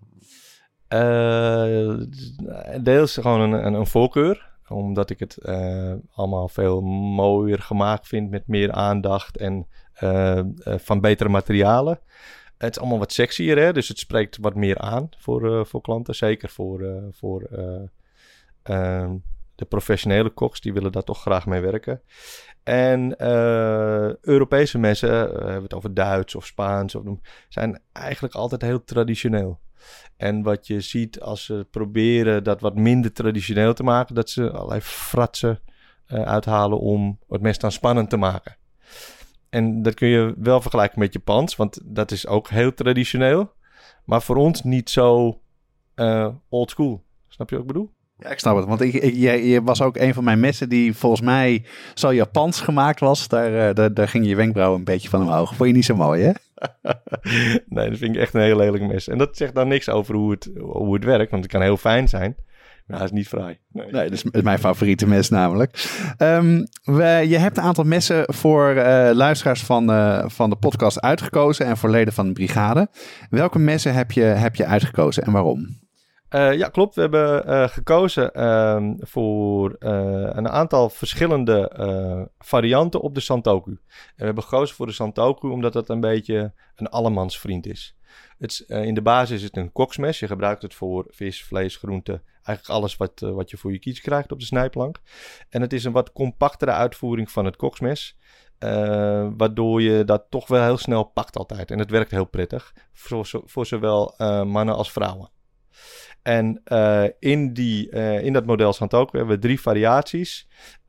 Uh, deels gewoon een, een, een voorkeur. Omdat ik het uh, allemaal veel mooier gemaakt vind met meer aandacht en uh, uh, van betere materialen. Het is allemaal wat sexier, hè? Dus het spreekt wat meer aan voor, uh, voor klanten. Zeker voor, uh, voor uh, uh, de professionele koks, die willen daar toch graag mee werken. En uh, Europese messen, uh, hebben we het over Duits of Spaans, of, zijn eigenlijk altijd heel traditioneel. En wat je ziet als ze proberen dat wat minder traditioneel te maken, dat ze allerlei fratsen uh, uithalen om het mes dan spannend te maken. En dat kun je wel vergelijken met Japans, want dat is ook heel traditioneel. Maar voor ons niet zo uh, old school. Snap je wat ik bedoel? Ja, ik snap het. Want ik, ik, je, je was ook een van mijn messen die volgens mij zo Japans gemaakt was. Daar, uh, daar, daar ging je wenkbrauw een beetje van omhoog. Vond je niet zo mooi, hè? Nee, dat vind ik echt een heel lelijk mes. En dat zegt dan niks over hoe het, hoe het werkt, want het kan heel fijn zijn. Maar het is niet fraai. Nee, nee dat is mijn favoriete mes namelijk. Um, we, je hebt een aantal messen voor uh, luisteraars van, uh, van de podcast uitgekozen en voor leden van de brigade. Welke messen heb je, heb je uitgekozen en waarom? Uh, ja, klopt. We hebben uh, gekozen uh, voor uh, een aantal verschillende uh, varianten op de Santoku. En we hebben gekozen voor de Santoku omdat dat een beetje een allemansvriend is. Het is uh, in de basis is het een koksmes. Je gebruikt het voor vis, vlees, groenten. Eigenlijk alles wat, uh, wat je voor je kies krijgt op de snijplank. En het is een wat compactere uitvoering van het koksmes. Uh, waardoor je dat toch wel heel snel pakt altijd. En het werkt heel prettig. Voor, voor zowel uh, mannen als vrouwen. En uh, in, die, uh, in dat model Santoku hebben we drie variaties.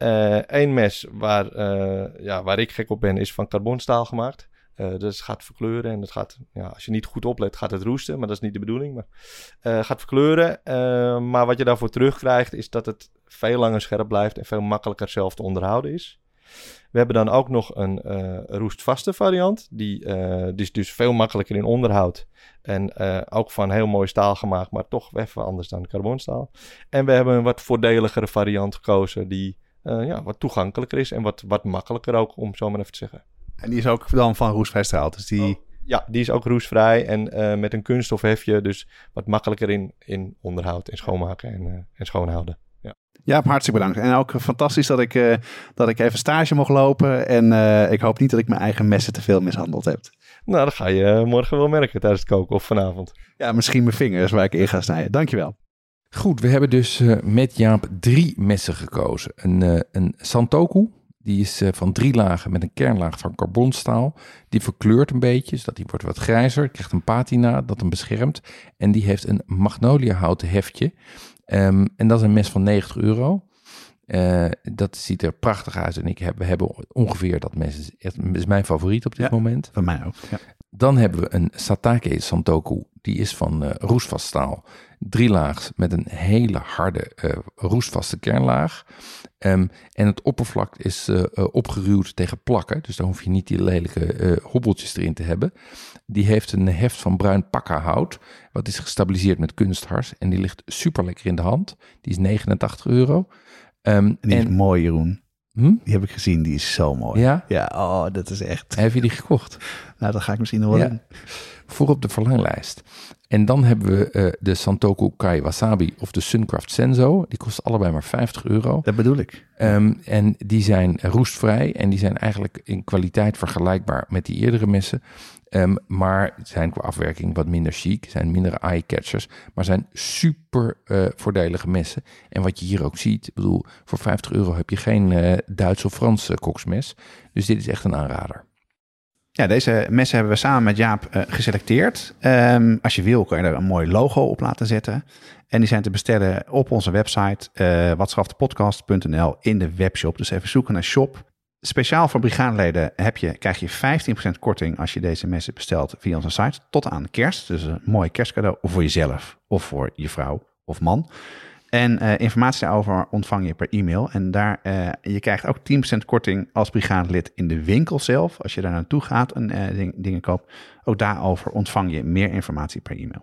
Eén uh, mes waar, uh, ja, waar ik gek op ben is van carbonstaal gemaakt. Uh, dus het gaat verkleuren en het gaat, ja, als je niet goed oplet gaat het roesten. Maar dat is niet de bedoeling. Maar uh, gaat verkleuren. Uh, maar wat je daarvoor terugkrijgt is dat het veel langer scherp blijft en veel makkelijker zelf te onderhouden is. We hebben dan ook nog een uh, roestvaste variant. Die, uh, die is dus veel makkelijker in onderhoud. En uh, ook van heel mooi staal gemaakt, maar toch even anders dan carbonstaal. En we hebben een wat voordeligere variant gekozen die uh, ja, wat toegankelijker is en wat, wat makkelijker ook, om zo maar even te zeggen. En die is ook dan van roestvrij staal, dus die... Oh, ja, die is ook roestvrij en uh, met een kunststof hefje, dus wat makkelijker in, in onderhoud en schoonmaken en, uh, en schoonhouden. Ja. Ja, hartstikke bedankt. En ook fantastisch dat ik, uh, dat ik even stage mocht lopen. En uh, ik hoop niet dat ik mijn eigen messen te veel mishandeld heb. Nou, dat ga je morgen wel merken tijdens het koken of vanavond. Ja, misschien mijn vingers waar ik in ga snijden. Dankjewel. Goed, we hebben dus uh, met Jaap drie messen gekozen. Een, uh, een Santoku, die is uh, van drie lagen met een kernlaag van carbonstaal. Die verkleurt een beetje, zodat die wordt wat grijzer. Krijgt een patina dat hem beschermt. En die heeft een magnoliahouten heftje. Um, en dat is een mes van negentig euro. Uh, dat ziet er prachtig uit. En ik heb, we hebben ongeveer dat mes. Is, echt, is mijn favoriet op dit ja, moment. Van mij ook. Ja. Dan hebben we een Satake Santoku. Die is van uh, roestvast staal. Drie laags met een hele harde uh, roestvaste kernlaag. Um, en het oppervlak is uh, uh, opgeruwd tegen plakken. Dus daar hoef je niet die lelijke uh, hobbeltjes erin te hebben. Die heeft een heft van bruin pakkahout. Wat is gestabiliseerd met kunsthars. En die ligt super lekker in de hand. Die is negenentachtig euro. Um, die en, is mooi, Jeroen. Hm? Die heb ik gezien, die is zo mooi. Ja? Ja, oh, dat is echt... Heb je die gekocht? Nou, dat ga ik misschien nog wel ja. doen. Voor op de verlanglijst. En dan hebben we uh, de Santoku Kai Wasabi of de Suncraft Senzo. Die kosten allebei maar vijftig euro. Dat bedoel ik. Um, en die zijn roestvrij en die zijn eigenlijk in kwaliteit vergelijkbaar met die eerdere messen. Um, maar zijn qua afwerking wat minder chic, zijn minder eye-catchers, maar zijn super uh, voordelige messen. En wat je hier ook ziet, ik bedoel, voor vijftig euro heb je geen uh, Duits of Frans uh, koksmes. Dus dit is echt een aanrader. Ja, deze messen hebben we samen met Jaap uh, geselecteerd. Um, als je wil, kan je er een mooi logo op laten zetten. En die zijn te bestellen op onze website uh, watschaftepodcast punt n l in de webshop. Dus even zoeken naar shop. Speciaal voor brigadeleden heb je, krijg je vijftien procent korting als je deze messen bestelt via onze site. Tot aan kerst. Dus een mooi kerstcadeau voor jezelf of voor je vrouw of man. En uh, informatie daarover ontvang je per e-mail. En daar, uh, je krijgt ook tien procent korting als brigadelid in de winkel zelf. Als je daar naartoe gaat en uh, ding, dingen koopt. Ook daarover ontvang je meer informatie per e-mail.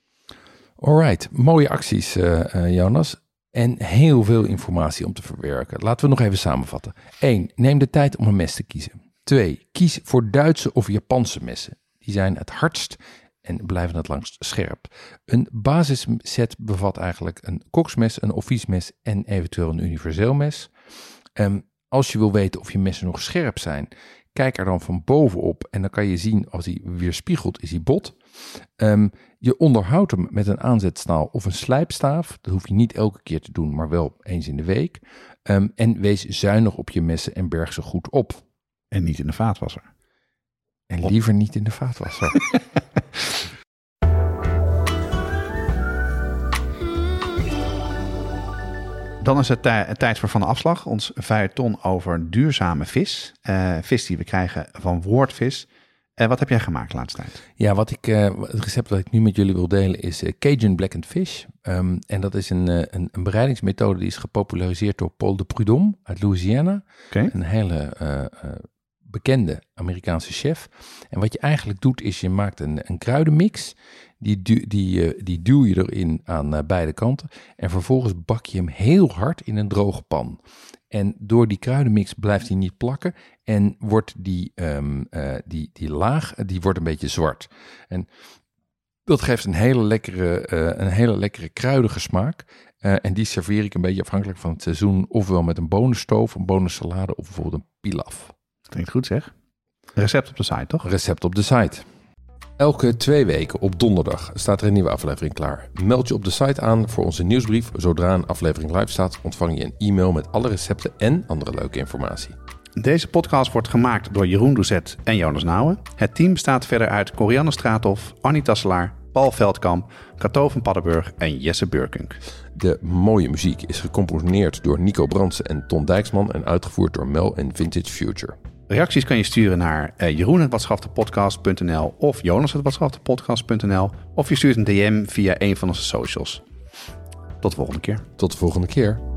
Alright, mooie acties uh, uh, Jonas. En heel veel informatie om te verwerken. Laten we nog even samenvatten. één. Neem de tijd om een mes te kiezen. twee. Kies voor Duitse of Japanse messen. Die zijn het hardst en blijven het langst scherp. Een basisset bevat eigenlijk een koksmes, een offiesmes en eventueel een universeel mes. Um, als je wil weten of je messen nog scherp zijn, kijk er dan van bovenop en dan kan je zien als hij weerspiegelt is hij bot. Um, je onderhoudt hem met een aanzetstaal of een slijpstaaf. Dat hoef je niet elke keer te doen, maar wel eens in de week. Um, en wees zuinig op je messen en berg ze goed op. En niet in de vaatwasser. En liever niet in de vaatwasser. Dan is het tij- tijd voor Van de Afslag. Ons feuilleton over duurzame vis. Uh, vis die we krijgen van Woordvis. Uh, wat heb jij gemaakt de laatste tijd? Ja, wat ik, uh, het recept dat ik nu met jullie wil delen is uh, Cajun Blackened Fish. Um, en dat is een, uh, een, een bereidingsmethode die is gepopulariseerd door Paul de Prudhomme uit Louisiana. Okay. Een hele uh, uh, bekende Amerikaanse chef. En wat je eigenlijk doet is je maakt een, een kruidenmix. Die, du- die, uh, die duw je erin aan uh, beide kanten. En vervolgens bak je hem heel hard in een droge pan. En door die kruidenmix blijft hij niet plakken. En wordt die, um, uh, die, die laag, die wordt een beetje zwart. En dat geeft een hele lekkere, uh, een hele lekkere kruidige smaak. Uh, en die serveer ik een beetje afhankelijk van het seizoen. Ofwel met een bonenstoof, een bonensalade of bijvoorbeeld een pilaf. Klinkt goed zeg. Recept op de site, toch? Recept op de site. Elke twee weken op donderdag staat er een nieuwe aflevering klaar. Meld je op de site aan voor onze nieuwsbrief. Zodra een aflevering live staat, ontvang je een e-mail met alle recepten en andere leuke informatie. Deze podcast wordt gemaakt door Jeroen Doucet en Jonas Nouwen. Het team bestaat verder uit Corianne Straathof, Annie Tasselaar, Paul Veldkamp, Cato van Paddenburg en Jesse Beurkunk. De mooie muziek is gecomponeerd door Nico Brandsen en Ton Dijksman en uitgevoerd door Mel en Vintage Future. Reacties kan je sturen naar uh, jeroen at watschaftepodcast punt n l of jonas at watschaftepodcast punt n l of je stuurt een D M via een van onze socials. Tot de volgende keer. Tot de volgende keer.